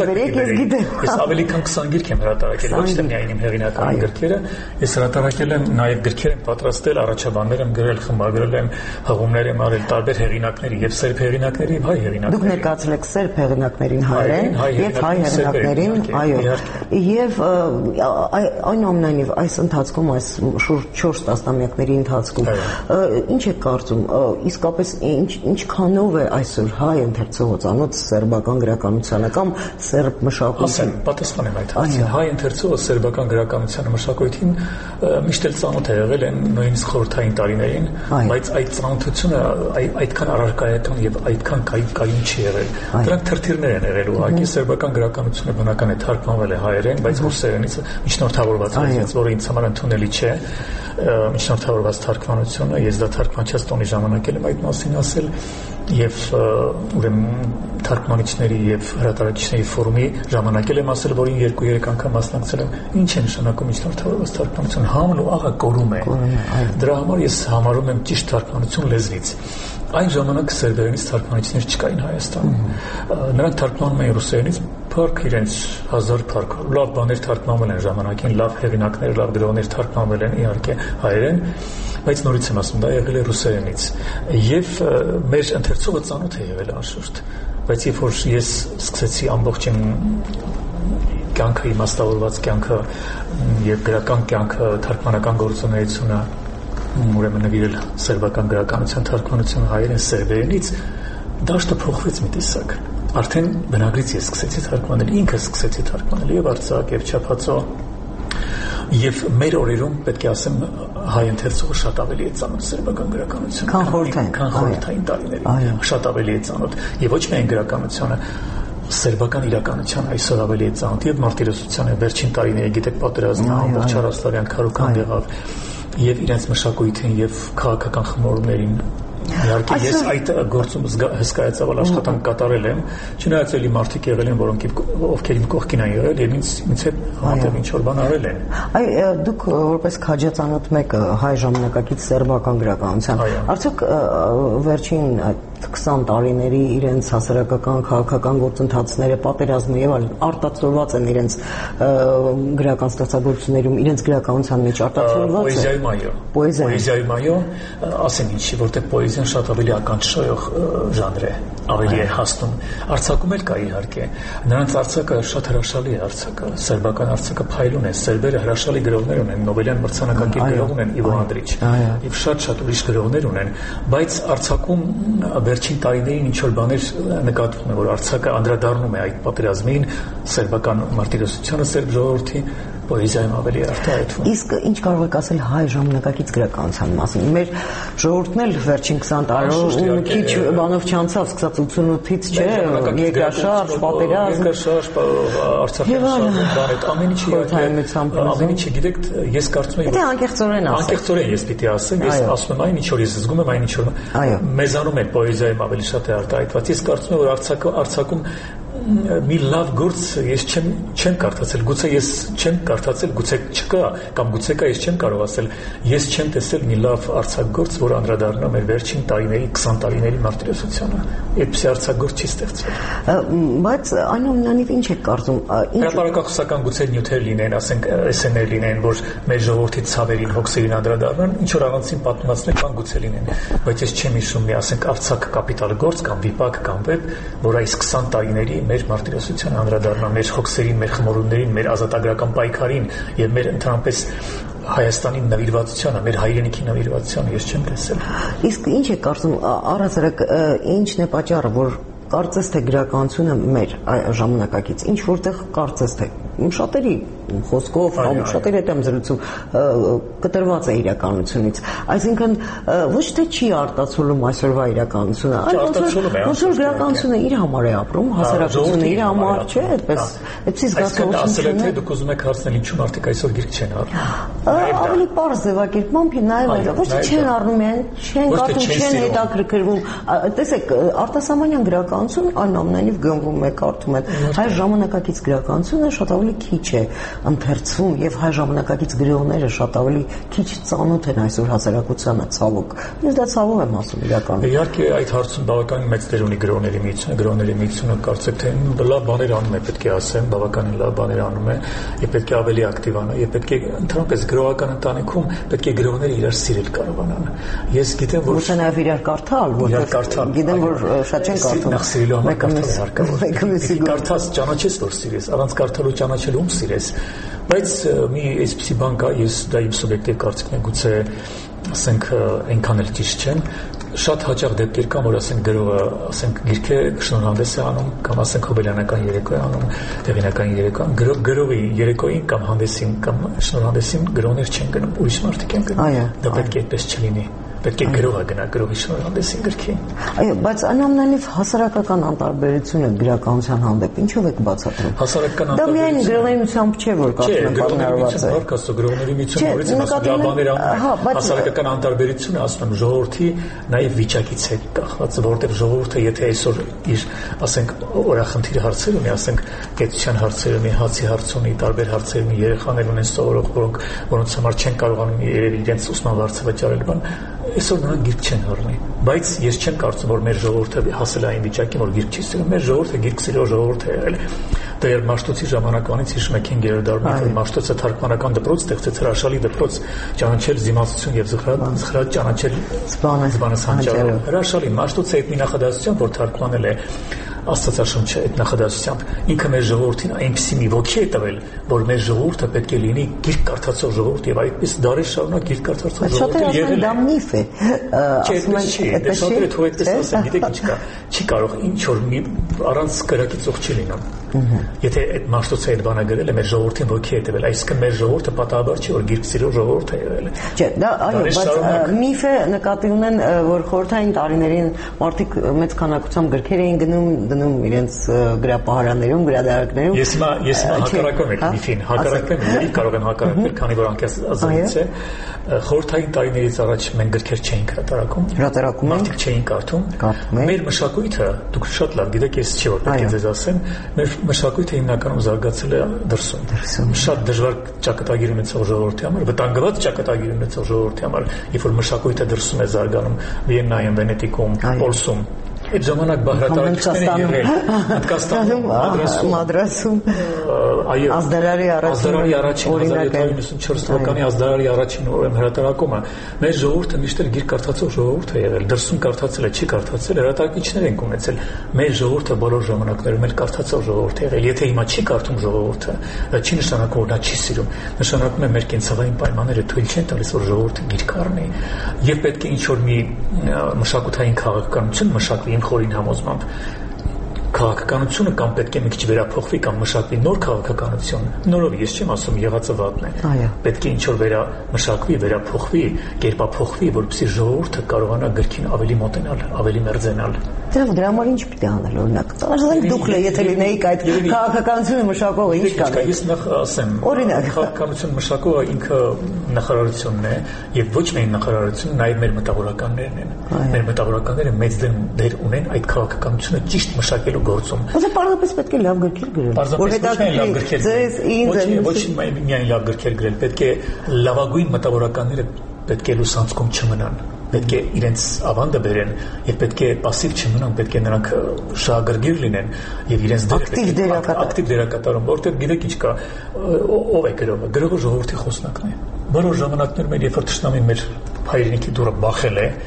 Speaker 12: ես ավելի քան քսան գիրք եմ հրատարակել, ոչ թե միայն իմ հեղինակային գրքերը, ես հրատարակել եմ նաև գրքեր եմ պատրաստել, առաջաբաններ եմ գրել, խմբագրել եմ, հղումներ եմ արել տարբեր հեղինակների եւ սերբ հեղինակների եւ հայ հեղինակների։ Դուք ներկայացրել եք սերբ հեղինակներին հայերեն եւ հայ հեղինակներին, այո։ Եվ այնուամենայնիվ այս ընթացքում այս շուրջ չորս տասնամյակների ընթացքում ինչ եք կարծում, իսկապես ինչքանով է այսօր հայ ընթերցողը ծանոթ սերբական գրականությանը կամ սերբ մշակույթին։ Պատասխանեմ այդ հարցին։ Հայ ընթերցողը սերբական գրականությանը, մշակույթին միշտ էլ ծանոթ է եղել են նույնիսկ խորհրդային տարիներին, բայց այդ ծանոթությունը այդքան առարկայական եւ այդքան կայուն չի եղել։ Դրանք թրթիռներ են եղել ուղղակի սերբական գրականությունը բնական է թարգմանվել է հայերեն, բայց ռուսերենից միջնորդավորված է, որը ինձ համար ընդունելի չէ։ Միջնորդավորված թարգմանությունը, ես դա թարգմանչած տոնի ժամանակ եմ այդ մասին ասել եւ ուրեմն թարգմանիչների եւ հրատարակիչների ֆորումի ժամանակ եմ ասել, որին երկու-երեք անգամ մասնակցել եմ։ Ինչ է նշանակում միջնորդավորված թարգմանություն։ Համն ու աղը կորում է։ Դրա համար ես համարում եմ ճիշտ թարգմանություն լեզվից։ Այն ժամանակ սերբերենից թարգմանիչներ չկային Հայաստանում։ Նրանք թարգմանում էին ռուսերենից փառք իրենց հազար փառք։ Լավ բաներ թարգմանվել են ժամանակին, լավ հեղինակներ, լավ գրողներ թարգմանվել են իհարկե հայերեն, բայց նորից եմ ասում, դա եղել է ռուսերենից։ Եվ մեր ընթերցողը ծանոթ է եղել անշուշտ, բայց երբ որ ես սկսեցի ամբողջ իմ կյանքը, իմաստավորված կյանքը եւ գրական կյանքը, թարգմանական գործունեությունը ուրեմն նվիրել սերբական գրականության թարգմանությունը հայերեն սերբերենից, դաշտը փոխվեց մի տեսակ։ Արդեն բնագրից ես սկսեցի թարգմանել, ինքս սկսեցի թարգմանել եւ արձակ եւ չափածո։ Եվ մեր օրերում պետք է ասեմ հայ ընթերցողը շատ ավելի է ծանոթ սերբական գրականությանը,
Speaker 13: քան խորհրդային,
Speaker 12: քան խորհրդային տարիներին, շատ ավելի է ծանոթ եւ ոչ միայն գրականությանը, սերբական իրականության այսօր ավելի է ծանոթ եւ մարտիրոսությանը վերջին տարիների գիտեք պատերազմը ամբողջ Արասլավյան քարոքան եղավ եւ իրենց մշակույթին եւ քաղաքական խմորումներին իհարկե ես այդ գործում հսկայածավալ աշխատանք կատարել եմ, չնայած էլի մարդիկ եղել են, որոնք ովքեր իմ կողքին են եղել եւ ինձ ինձ հետ համատեղ ինչ որ բան արել են։
Speaker 13: Այ դուք որպես քաջածանոթ մեկը հայ ժամանակակից սերբական գրականության, արդյոք վերջին քսան տարիների իրենց հասարակական քաղաքական գործընթացները, պատերազմը եւ այլն արտացոլված են իրենց գրական ստեղծագործություններում, իրենց գրականության մեջ արտացոլված է։
Speaker 12: Պոեզիայում այո։ Պոեզիայում այո, ասեմ ինչի, որտեղ պոեզիան շատ ավելի ականջշոյող ժանր է, ավելի է հասնում։ Արձակում էլ կա իհարկե։ Նրանց արձակը շատ հրաշալի է արձակը, սերբական արձակը փայլուն է, սերբերը հրաշալի գրողներ ունեն, Նոբելյան մրցանակակիր գրող ունեն Իվո Անդրիչ, եւ շատ-շատ ուրիշ գրողներ ունեն, բայց արձակում վերջին տարիներին ինչ որ բաներ նկատվում է, որ արձակը անդրադառնում է այդ պատերազմին, սերբական մարտիրոսությանը, սերբ ժողովրդի պոեզիայում ավելի արտահայտվում։
Speaker 13: Իսկ ինչ կարող եք ասել հայ ժամանակակից գրականության մասին։ Մեր ժողովուրդն էլ վերջին քսան տարում մի քիչ բանով չանցավ, սկսած ութսունութից, չէ, երկրաշարժ, պատերազմ,
Speaker 12: երկրաշարժ, Արցախյան բան, ամեն ինչի ամեն ինչի գիտեք, ես կարծում եմ,
Speaker 13: որ անկեղծորեն ասեմ։
Speaker 12: Անկեղծորեն ես պիտի ասեմ, ես ասում եմ այն ինչ որ ես զգում եմ, այն ինչ որ մեզանում էլ պոեզիայում ավելի շատ է արտահայտված։ Ես կարծում եմ, որ Արցախը Արցախում մի լավ գործ ես չեմ չեմ կարդացել, գուցե ես չեմ կարդացել, գուցե չկա, կամ գուցե կա, ես չեմ կարող ասել, ես չեմ տեսել մի լավ արձակ գործ, որ անդրադառնա մեր վերջին տարիների, քսան տարիների մարտիրոսությանը։ Այդպիսի արձակ գործ չի ստեղծվել։
Speaker 13: Բայց այնուամենայնիվ ինչ եք կարծում,
Speaker 12: հրապարակախոսական գուցե նյութեր լինեն, ասենք էսսեներ լինեն, որ մեր ժողովրդի ցավերին, հոգսերին անդրադառնան, ինչ որ առանցին պատմվածներ կան գուցե լինեն, բայց ես չեմ հիշում մի ասենք Արցախ կապիտալ գործ կամ վիպակ կամ վեբ, որ այս քսան տարիների մեր մարտիրոսությանը անդրադառնա, մեր հոգսերին, մեր խմորումներին, մեր ազատագրական պայքարին եւ մեր ընդհանրապես Հայաստանի նվիրվածությանը, մեր հայրենիքի նվիրվածությանը ես չեմ տեսել։
Speaker 13: Իսկ ինչ է կարծում, առասարակ ինչն է պատճառը, որ կարծես թե գրականությունը մեր ժամանակակից ինչ որտեղ կարծես թե շատերի խոսքով կամ շատերի հետ եմ զրուցում, կտրված է իրականությունից։ Այսինքն ոչ թե չի արտացոլում այսօրվա իրականությունը, այլ ոնց որ գրականությունը իր համար է ապրում, հասարակությունը իր համար չէ, այդպես այդպես զգացողություն
Speaker 12: չէ։ Դուք ուզում եք հարցնել ինչու մարդիկ այսօր գիրք չեն առնում։
Speaker 13: Ավելի պարզ ձևակերպմամբ նաև ոչ թե չեն առնում, չեն կարդում, չեն հետաքրքրվում։ Տեսեք, արտասահմանյան գրականություն այնուամենայնիվ գնվում է, կարդում են։ Հայ ժամանակակից գրականությունը շատ ավելի քիչ է ընթերցվում եւ հայ ժամանակակից գրողները շատ ավելի քիչ ծանոթ են այսօր հասարակությանը, ցավոք։ Ես դա ցավով եմ ասում իրականում։
Speaker 12: Իհարկե այդ հարցում բավականին մեծ դեր ունի գրողների միությունը, գրողների միությունը կարծեք թե լավ բաներ անում է, պետք է ասեմ, բավականին լավ բաներ անում է, եւ պետք է ավելի ակտիվանա, եւ պետք է ընդհանրապես գրողական ընտանիքում պետք է գրողները իրար սիրել կարողանան։ Ես գիտեմ, որ
Speaker 13: ուսանավ նաև իրար կարդալ, որտեղ գիտեմ, որ շատ չեն կարդում։
Speaker 12: Նախ սիրելու համար կարդալ հարկավոր։ Կարդաս ճանաչես, որ սիրես, առանց կարդալու ճանաչելու ում սիրես։ Բայց մի այսպիսի բան կա, ես դա իմ սուբյեկտիվ կարծիքն է, գուցե ասենք այնքան էլ ճիշտ չեն։ Շատ հաճախ դեպքեր կան, որ ասենք գրողը, ասենք գիրքը շնորհանդես է անում, կամ ասենք հոբելյանական երեկո է անում, տեղինական երեկո, գրողի երեկոյին կամ հանդեսին կամ շնորհանդեսին գրողներ չեն գնում, ուրիշ մարդիկ են գնում։ Դա պետք է այդպես չլինի։ Պետք է գրողը գնա գրողի շնորհանդեսին գրքին։
Speaker 13: Այո, բայց անամենայնիվ հասարակական անտարբերությունը գրականության հանդեպ ինչով եք բացատրում։
Speaker 12: Հասարակական
Speaker 13: անտարբերությունը դա միայն գրողների միությամբ չէ, որ կազմակերպված է։
Speaker 12: Չէ, գրողների միությունը նորից ասում բաներ անում։ Հասարակական անտարբերությունը ասում եմ ժողովրդի նաև վիճակից է կախված, որովհետև ժողովուրդը եթե այսօր իր, ասենք, օրախնդիր հարցեր ունի, ասենք, գիտության հարցեր ունի, հացի հարց ունի, տարբեր հարցեր ունի, երեխաներ ունեն սովորող, որոնք որոնց համար չեն կարողանում իրենց ուսման վարձը վճարել, բան այսօր նրանք գիրք չեն հռնի, բայց ես չեմ կարծում, որ մեր ժողովուրդը հասել է այն վիճակին, որ գիրք չի սիրում, մեր ժողովուրդը գիրք սիրող ժողովուրդ է եղել։ Դա երբ Մաշտոցի ժամանակվանից հիշում եք հինգերորդ դարում, որ Մաշտոցը թարգմանական դպրոց ստեղծեց, հրաշալի դպրոց, ճանաչել զիմացություն եւ զղրատ ճանաչել զբանս հանճարը։ Հրաշալի Մաշտոցը այդ մի նախադասությամբ, որ թարգմանել է Աստվածաշունչը այդ նախադասությամբ, ինքը մեր ժողովրդին այնպիսի մի ոգի է տվել, որ մեր ժողովուրդը պետք է լինի գիրք կարդացող ժողովուրդ եւ այդպես դարեր շարունակ գիրք կարդացող ժողովուրդ եղել է։
Speaker 13: Դա միֆ է։
Speaker 12: Ասում են, դա շատերը թող այդպես ասեն, գիտեք ինչ կա, չի կարող ինչ որ մի առանց կրակի ծող չի լինում։ Եթե այդ Մաշտոցը այդ բանը գրել է, մեր ժողովրդին ոգի է տվել, այսինքն մեր ժողովուրդը պատահաբար չի, որ գիրք սիրող ժողովուրդ է եղել։
Speaker 13: Չէ, դա այո, բայց միֆը նկատի ունեն, որ խորհրդային տարիներին մարդիկ մեծ քանակությամբ գրքեր էին գնում, դնում իրենց գրապահարաններում, գրադարաններում։
Speaker 12: Ես հիմա ես հիմա հակառակում եմ միֆին, հակառակում եմ, կարող եմ հակառակել, քանի որ անկես ազգից է։ Խորհրդային տարիներից առաջ մենք գրքեր չէինք հրատարակում։
Speaker 13: Հրատարակում ենք։
Speaker 12: Մարդիկ չէին կարդում։ Մեր մշակույթը, դուք շատ լավ գիտեք, ես չի որ պետք է ձեզ ասեմ, մեր մշակույթը հիմնականում զարգացել է դրսում։ Շատ դժվար ճակատագիր ունեցող ժողովրդի համար, վտանգված ճակատագիր ունեցող ժողովրդի համար, երբ որ մշակույթը դրսում է զարգանում, Վիեննայում, Վենետիկում, Պոլսում, այդ ժամանակ բահրատարակիչներ են եղել Հնդկաստանում,
Speaker 13: Մադրասում,
Speaker 12: այո,
Speaker 13: Ազդարարի
Speaker 12: առաջին հազար յոթ հարյուր նվաթ թվականի Ազդարարի առաջին օրեմ հրատարակումը մեր ժողովուրդը միշտ էլ գիրք կարդացող ժողովուրդ է եղել, դրսում կարդացել է, չի կարդացել, հրատարակիչներ են ունեցել, մեր ժողովուրդը բոլոր ժամանակներում էլ կարդացող ժողովուրդ է եղել, եթե հիմա չի կարդում ժողովուրդը, դա չի նշանակում, որ նա չի սիրում, նշանակում է մեր կենցաղային պայմանները թույլ չեն տալիս, որ ժողովուրդը գիրք առնի, եւ պետք է ինչ-որ մի մշակութային քաղաքականություն մշակվի իմ խորին համոզմամբ քաղաքականությունը կամ պետք է մի քիչ վերափոխվի կամ մշակվի նոր քաղաքականություն։ Նորով ես չեմ ասում եղածը վատն է։ Պետք է ինչ-որ վերա մշակվի, վերափոխվի, կերպափոխվի, որպեսզի ժողովուրդը կարողանա գրքին ավելի մոտենալ, ավելի մերձենալ։
Speaker 13: Դրա դրա համար ինչ պիտի անել օրինակ։ Ասենք դուք լե եթե լինեիք այդ քաղաքականությունը մշակողը ինչ կանեք։
Speaker 12: Ես նախ ասեմ, քաղաքականություն մշակողը ինքը նախարարությունն է եւ ոչ միայն նախարարությունը, նաեւ մեր մտավորականներն են։ Մեր մտավորականները մեծ դեր ունեն այդ քաղաքականությունը ճիշտ մշակելու գործում։
Speaker 13: Ոնց պարզապես պետք է լավ գրքեր գրել։
Speaker 12: Որ հետաքրքիր ձեզ ինձ ոչ միայն լավ գրքեր գրել, պետք է լավագույն մտավորականները պետք է լուսանցքում չմնան, պետք է իրենց ավանդը բերեն եւ պետք է пассив չմնան, պետք է նրանք շահագրգիռ լինեն եւ իրենց դերը ակտիվ դերակատարում, որտեղ գիտեք ինչ կա, ով է գրողը, գրողը ժողովրդի խոսնակն է։ Բոլոր ժամանակներում երբ որ թշնամին մեր հայրենիքի դուրը բախել է,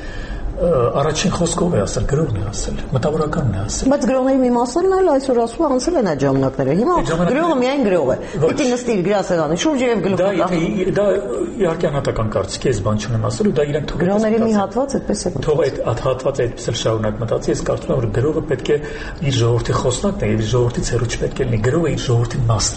Speaker 12: առաջին խոսքով է ասել, գրողն է ասել, մտավորականն է ասել։
Speaker 13: Բայց գրողների մի մասն էլ այսօր ասում է անցել են այդ ժամանակները։ Հիմա գրողը միայն գրող է։ Պիտի նստի իր գրասեղանի շուրջը եւ գլուխը
Speaker 12: կախի։ Դա իհարկե անհատական կարծիք է, ես բան չունեմ ասելու, դա իրենք թող
Speaker 13: գրողների մի հատված այդպես է։
Speaker 12: Թող այդ հատվածը այդպես էլ շարունակ մտածի, ես կարծում եմ, որ գրողը պետք է իր ժողովրդի խոսնակն է, իր ժողովրդից հեռու չպետք է լինի, գրողը իր ժողովրդի մասն է։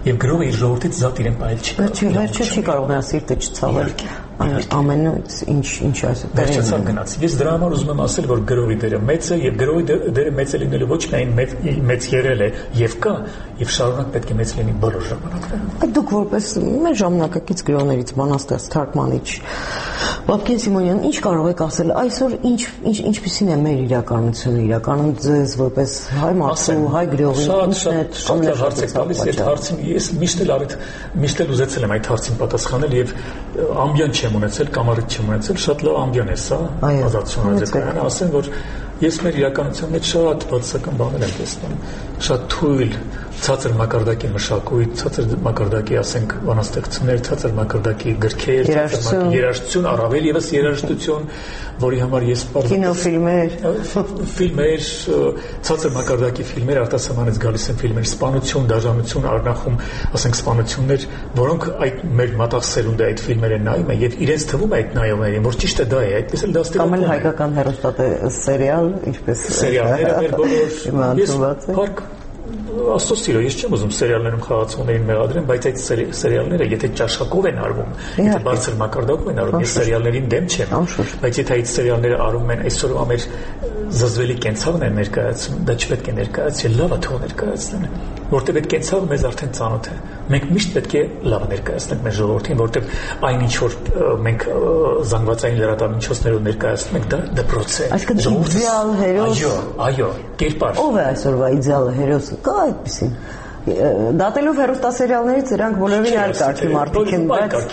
Speaker 12: եւ գրողը իր ժողովրդից զատ իրեն պայել չի կարող։
Speaker 13: Չի, վերջը չի կարող նա սիրտը չցավել։ Ամենը ինչ ինչ ասել։
Speaker 12: Վերջացավ գնաց։ Ես դրա համար ուզում եմ ասել, որ գրողի դերը մեծ է եւ գրողի դերը մեծ է լինելու ոչ միայն մեծ եղել է եւ կա եւ շարունակ պետք է մեծ լինի բոլոր ժամանակներում։
Speaker 13: Դուք որպես մեր ժամանակակից գրողներից բանաստեղծ թարգմանիչ Վավգեն Սիմոնյան, ինչ կարող եք ասել այսօր ինչ ինչ ինչպիսին է մեր իրականությունը, իրականում ձեզ որպես հայ մարդու, հայ գրողի ինչն է
Speaker 12: շատ հարց եք տալիս, այդ հարցին ես միշտ էլ արդ միշտ էլ ուզեցել եմ այդ հարցին պատասխանել եւ ամբիան չեմ ունեցել, կամարիչ չեմ ունեցել, շատ լավ ամբիան է սա, ազատություն ազգայինը, ասեմ որ ես մեր իրականության մեջ շատ բացական բաներ եմ տեսնում, շատ թույլ, ցածր մակարդակի մշակույթ, ցածր մակարդակի, ասենք, բանաստեղծություններ, ցածր մակարդակի գրքեր, ցածր երաժշտություն, առավել եւս երաժշտություն, որի համար ես
Speaker 13: կինոֆիլմեր,
Speaker 12: ֆիլմեր, ցածր մակարդակի ֆիլմեր, արտասահմանից գալիս են ֆիլմեր, սպանություն, դաժանություն, առնախում, ասենք, սպանություններ, որոնք այդ մեր մտածող սերունդը այդ ֆիլմերը նայում է եւ իրենց թվում է այդ նայողներին, որ ճիշտ է դա է, այդպես էլ դաստիարակում
Speaker 13: է։ Կամ էլ հայկական հեռուստատե սերիալ, ինչպես
Speaker 12: սերիալները մեր բոլոր ես փառք Աստծո սիրո, ես չեմ ուզում սերիալներում խաղացողներին մեղադրեմ, բայց այդ սերիալները, եթե ճաշակով են արվում, եթե բարձր մակարդակով են արվում, ես սերիալներին դեմ չեմ, բայց եթե այդ սերիալները արվում են այսօրվա մեր զզվելի կենցաղն են ներկայացնում, դա չպետք է ներկայացնել, լավը թող ներկայացնեն, որտեղ այդ կենցաղը մեզ արդեն ծանոթ է։ Մենք միշտ պետք է լավը ներկայացնենք մեր ժողովրդին, որտեղ այն ինչ որ մենք զանգվածային լրատվամիջոցներով ներկայացնում ենք, դա դպրոց է։
Speaker 13: Այսինքն իդեալ հերոս։
Speaker 12: Այո, այո, կերպար։
Speaker 13: Ո՞վ է այսօրվա իդեալ հերոսը։ Կա այդպեսին։ Դատելով հեռուստասերիալներից նրանք բոլորին այլ կարգի մարդիկ են,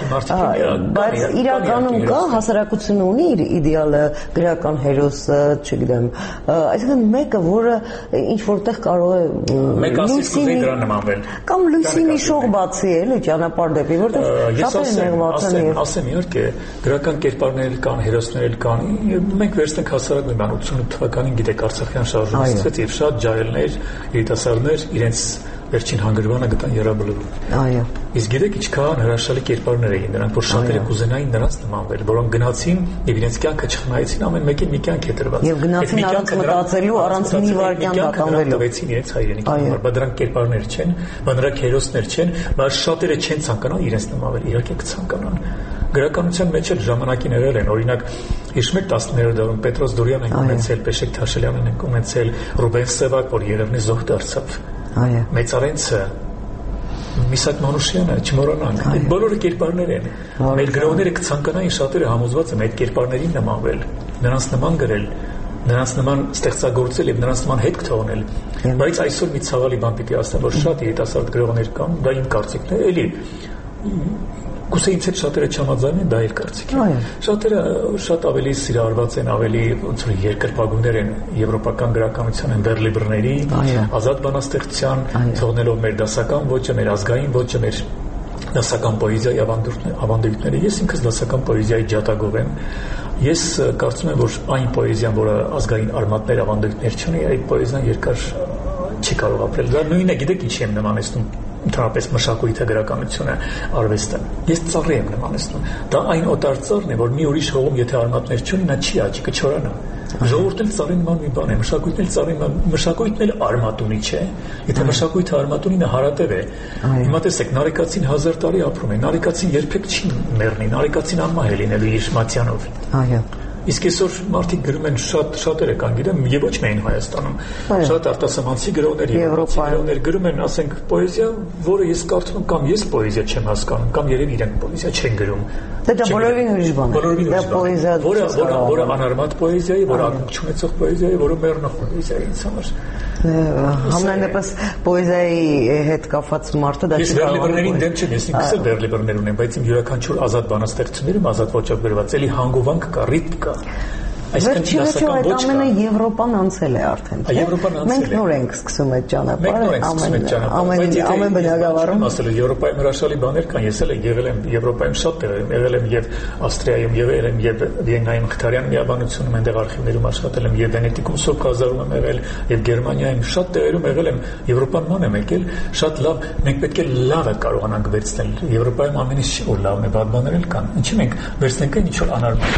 Speaker 13: բայց իրականում կա հասարակությունը ունի իր իդեալը, գրական հերոսը, չգիտեմ, այսինքն մեկը, որը ինչ որտեղ կարող է
Speaker 12: լույսի դրա նմանվել
Speaker 13: կամ լույսի մի շող բացի էլի ճանապարհ դեպի, որտեղ շատերը մեղմացան եւ
Speaker 12: ասեմ իհարկե գրական կերպարներ կան, հերոսներ կան, մենք վերցնենք հասարակ մի բան ութսունութ թվականին գիտեք Արցախյան շարժումը սկսվեց եւ շատ ջահելներ, երիտասարդներ իրենց վերջին հանգրվանը գտան Եռաբլուրում։
Speaker 13: Այո։
Speaker 12: Իսկ գիտեք ինչքան հրաշալի կերպարներ էին նրանք, որ շատերը կուզենային նրանց նմանվել, որոնք գնացին եւ իրենց կյանքը չխնայեցին, ամեն մեկին մի կյանք է տրված։
Speaker 13: Եվ գնացին առանց մտածելու, առանց մի վարքյան դատանվելու։
Speaker 12: Տվեցին իրենց հայրենիքի համար, բայց դրանք կերպարներ չեն, բայց նրանք հերոսներ չեն, բայց շատերը չեն ցանկանալ իրենց նմանվել, իհարկե կցանկանան։ Գրականության մեջ էլ ժամանակին եղել են, օրինակ հիշում եք տասներորդ դարում Պետրոս Դորյանն ենք ունեցել, Պեշեք Թաշելյանն ենք ունեցել, Ռուբեն Սևակ, որ Երևանի զոհ դարձավ։
Speaker 13: Այո։
Speaker 12: Մեծարենցը, Միսակ Մանուշյանը, չմոռանանք, այդ բոլորը կերպարներ են։ Մեր գրողները կցանկանային շատերը համոզված են այդ կերպարներին նմանվել, նրանց նման գրել, նրանց նման ստեղծագործել եւ նրանց նման հետք թողնել։ Բայց այսօր մի ցավալի բան պիտի ասեմ, որ շատ երիտասարդ գրողներ կան, դա իմ կարծիքն է, էլի Գուցե ինձ հետ շատերը չհամաձայնեն, դա իր կարծիքն է։ Շատերը շատ ավելի սիրահարված են, ավելի ոնց որ երկրպագուներ են եվրոպական գրականության են վերլիբրների, ազատ բանաստեղծության, թողնելով մեր դասական ոճը, մեր ազգային ոճը, մեր դասական պոեզիայի ավանդույթները։ Ես ինքս դասական պոեզիայի ջատագով եմ։ Ես կարծում եմ, որ այն պոեզիան, որը ազգային արմատներ, ավանդույթներ չունի, այդ պոեզիան երկար չի կարող ապրել։ Դա նույնն է, գիտեք ինչի եմ նմանեցնում ընդհանրապես մշակույթը, գրականությունը, արվեստը։ Ես ծառի եմ նմանեցնում։ Դա այն օտար ծառն է, որ մի ուրիշ հողում եթե արմատներ չունի, նա չի աճի, կչորանա։ Ժողովուրդն էլ ծառի նման մի բան է, մշակույթն էլ ծառի նման, մշակույթն էլ արմատ ունի, չէ։ Եթե մշակույթը արմատ ունի, նա հարատև է։ Հիմա տեսեք, նարեկացին հազար տարի ապրում է, նարեկացին երբեք չի մեռնի, նարեկացին անմահ է լինելու իր մատյանով։
Speaker 13: Այո։
Speaker 12: Իսկ այսօր մարդիկ գրում են շատ շատերը կան, գիտեմ, եւ ոչ միայն Հայաստանում։ Շատ արտասահմանցի գրողներ, եվրոպացիներ գրում են, ասենք, պոեզիա, որը ես կարծում եմ կամ ես պոեզիա չեմ հասկանում, կամ երևի իրենք պոեզիա չեն գրում։
Speaker 13: Դա բոլորին ուրիշ բան է։ Դա պոեզիա,
Speaker 12: որը որը որը անարմատ պոեզիա է, որը ակունք չունեցող պոեզիա է, որը մեռնող պոեզիա է ինձ համար։
Speaker 13: Համենայնպես պոեզիայի հետ կապված մարդը դա
Speaker 12: չի կարող։ Ես վերլիբրներին դեմ չեմ, ես ինքս էլ վերլիբրներ ունեմ, բայց իմ յուրաքանչյուր ազատ բանաստեղծություններում ազատ ոճով գրված, էլի հանգուվանք կա, ռիթմ կա։
Speaker 13: Վերջի վերջո այդ ամենը Եվրոպան անցել է արդեն, չէ՞։ Մենք նոր ենք սկսում այդ ճանապարհը, ամեն ամեն բնագավառում։
Speaker 12: Ասել եմ Եվրոպայում հրաշալի բաներ կան, ես էլ եղել եմ Եվրոպայում շատ տեղերում, եղել եմ եւ Ավստրիայում, եղել եմ եւ Վիեննայում Խթարյան միաբանությունում, այնտեղ արխիվներում աշխատել եմ, եւ Վենետիկում Սոկազարում եմ եղել, եւ Գերմանիայում շատ տեղերում եղել եմ, Եվրոպան ման եմ եկել, շատ լավ, մենք պետք է լավը կարողանանք վերցնել։ Եվրոպայում ամեն ինչ որ լավն է, բադ բաներ էլ կան։ Ինչի՞ մենք վերցնենք այն ինչ որ անարմատ է։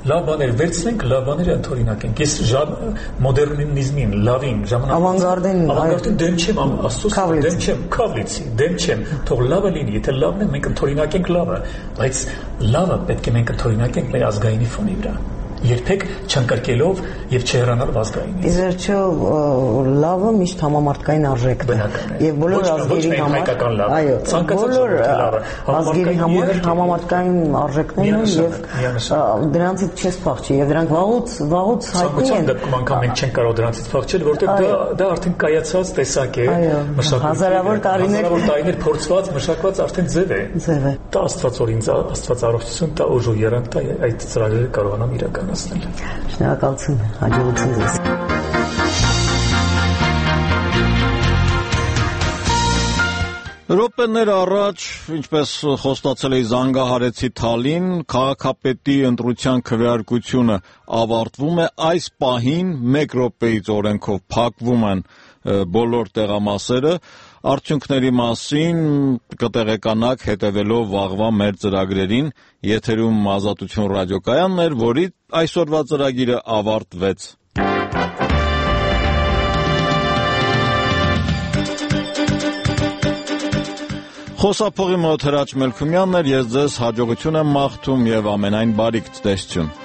Speaker 12: լավ բաներ վերցնենք, լավ բաները ընդօրինակենք։ Ես մոդեռնիզմին, լավին,
Speaker 13: ավանգարդին,
Speaker 12: ավանգարդին դեմ չեմ, աստծո դեմ չեմ, քավլիցի, դեմ չեմ, թող լավը լինի, եթե լավն է, մենք ընդօրինակենք լավը, բայց լավը պետք է մենք ընդօրինակենք մեր ազգայինի ֆոնի վրա։ Երբեք չընկրկելով եւ չհեռանալ ազգայինից։
Speaker 13: Իզերչո լավը միշտ համամարտկային արժեքն է եւ բոլոր ազգերի համար, այո, բոլոր ազգերի համար համամարտկային արժեքներն են եւ դրանցից չես փախչի եւ դրանք վաղուց վաղուց հայտնի են։
Speaker 12: Դեպքում անգամ մենք չենք կարող դրանցից փախչել, որտեղ դա դա արդեն կայացած տեսակ է,
Speaker 13: մշակույթի հազարավոր տարիներ
Speaker 12: տարիներ փորձված, մշակված արդեն ձև է։
Speaker 13: Ձև է։
Speaker 12: Դա Աստված օրինց, Աստված առողջություն տա, ուժ ու երանգ տա, այդ ծրագրերը կարողանամ իրականացնել։
Speaker 13: Շնորհակալություն, հաջողություն ձեզ։
Speaker 1: Րոպեներ առաջ, ինչպես խոստացել էի, զանգահարեցի Թալին, քաղաքապետի ընտրության քվեարկությունը ավարտվում է, այս պահին մեկ րոպեից օրենքով փակվում են բոլոր տեղամասերը, արդյունքների մասին կտեղեկանաք հետևելով վաղվա մեր ծրագրերին, եթերում Ազատություն ռադիոկայանն էր, որի այսօրվա ծրագիրը ավարտվեց։ Խոսափողի մոտ Հրաչ Մելքումյանն էր, ես ձեզ հաջողություն եմ մաղթում եւ ամենայն բարիք ցտեսություն։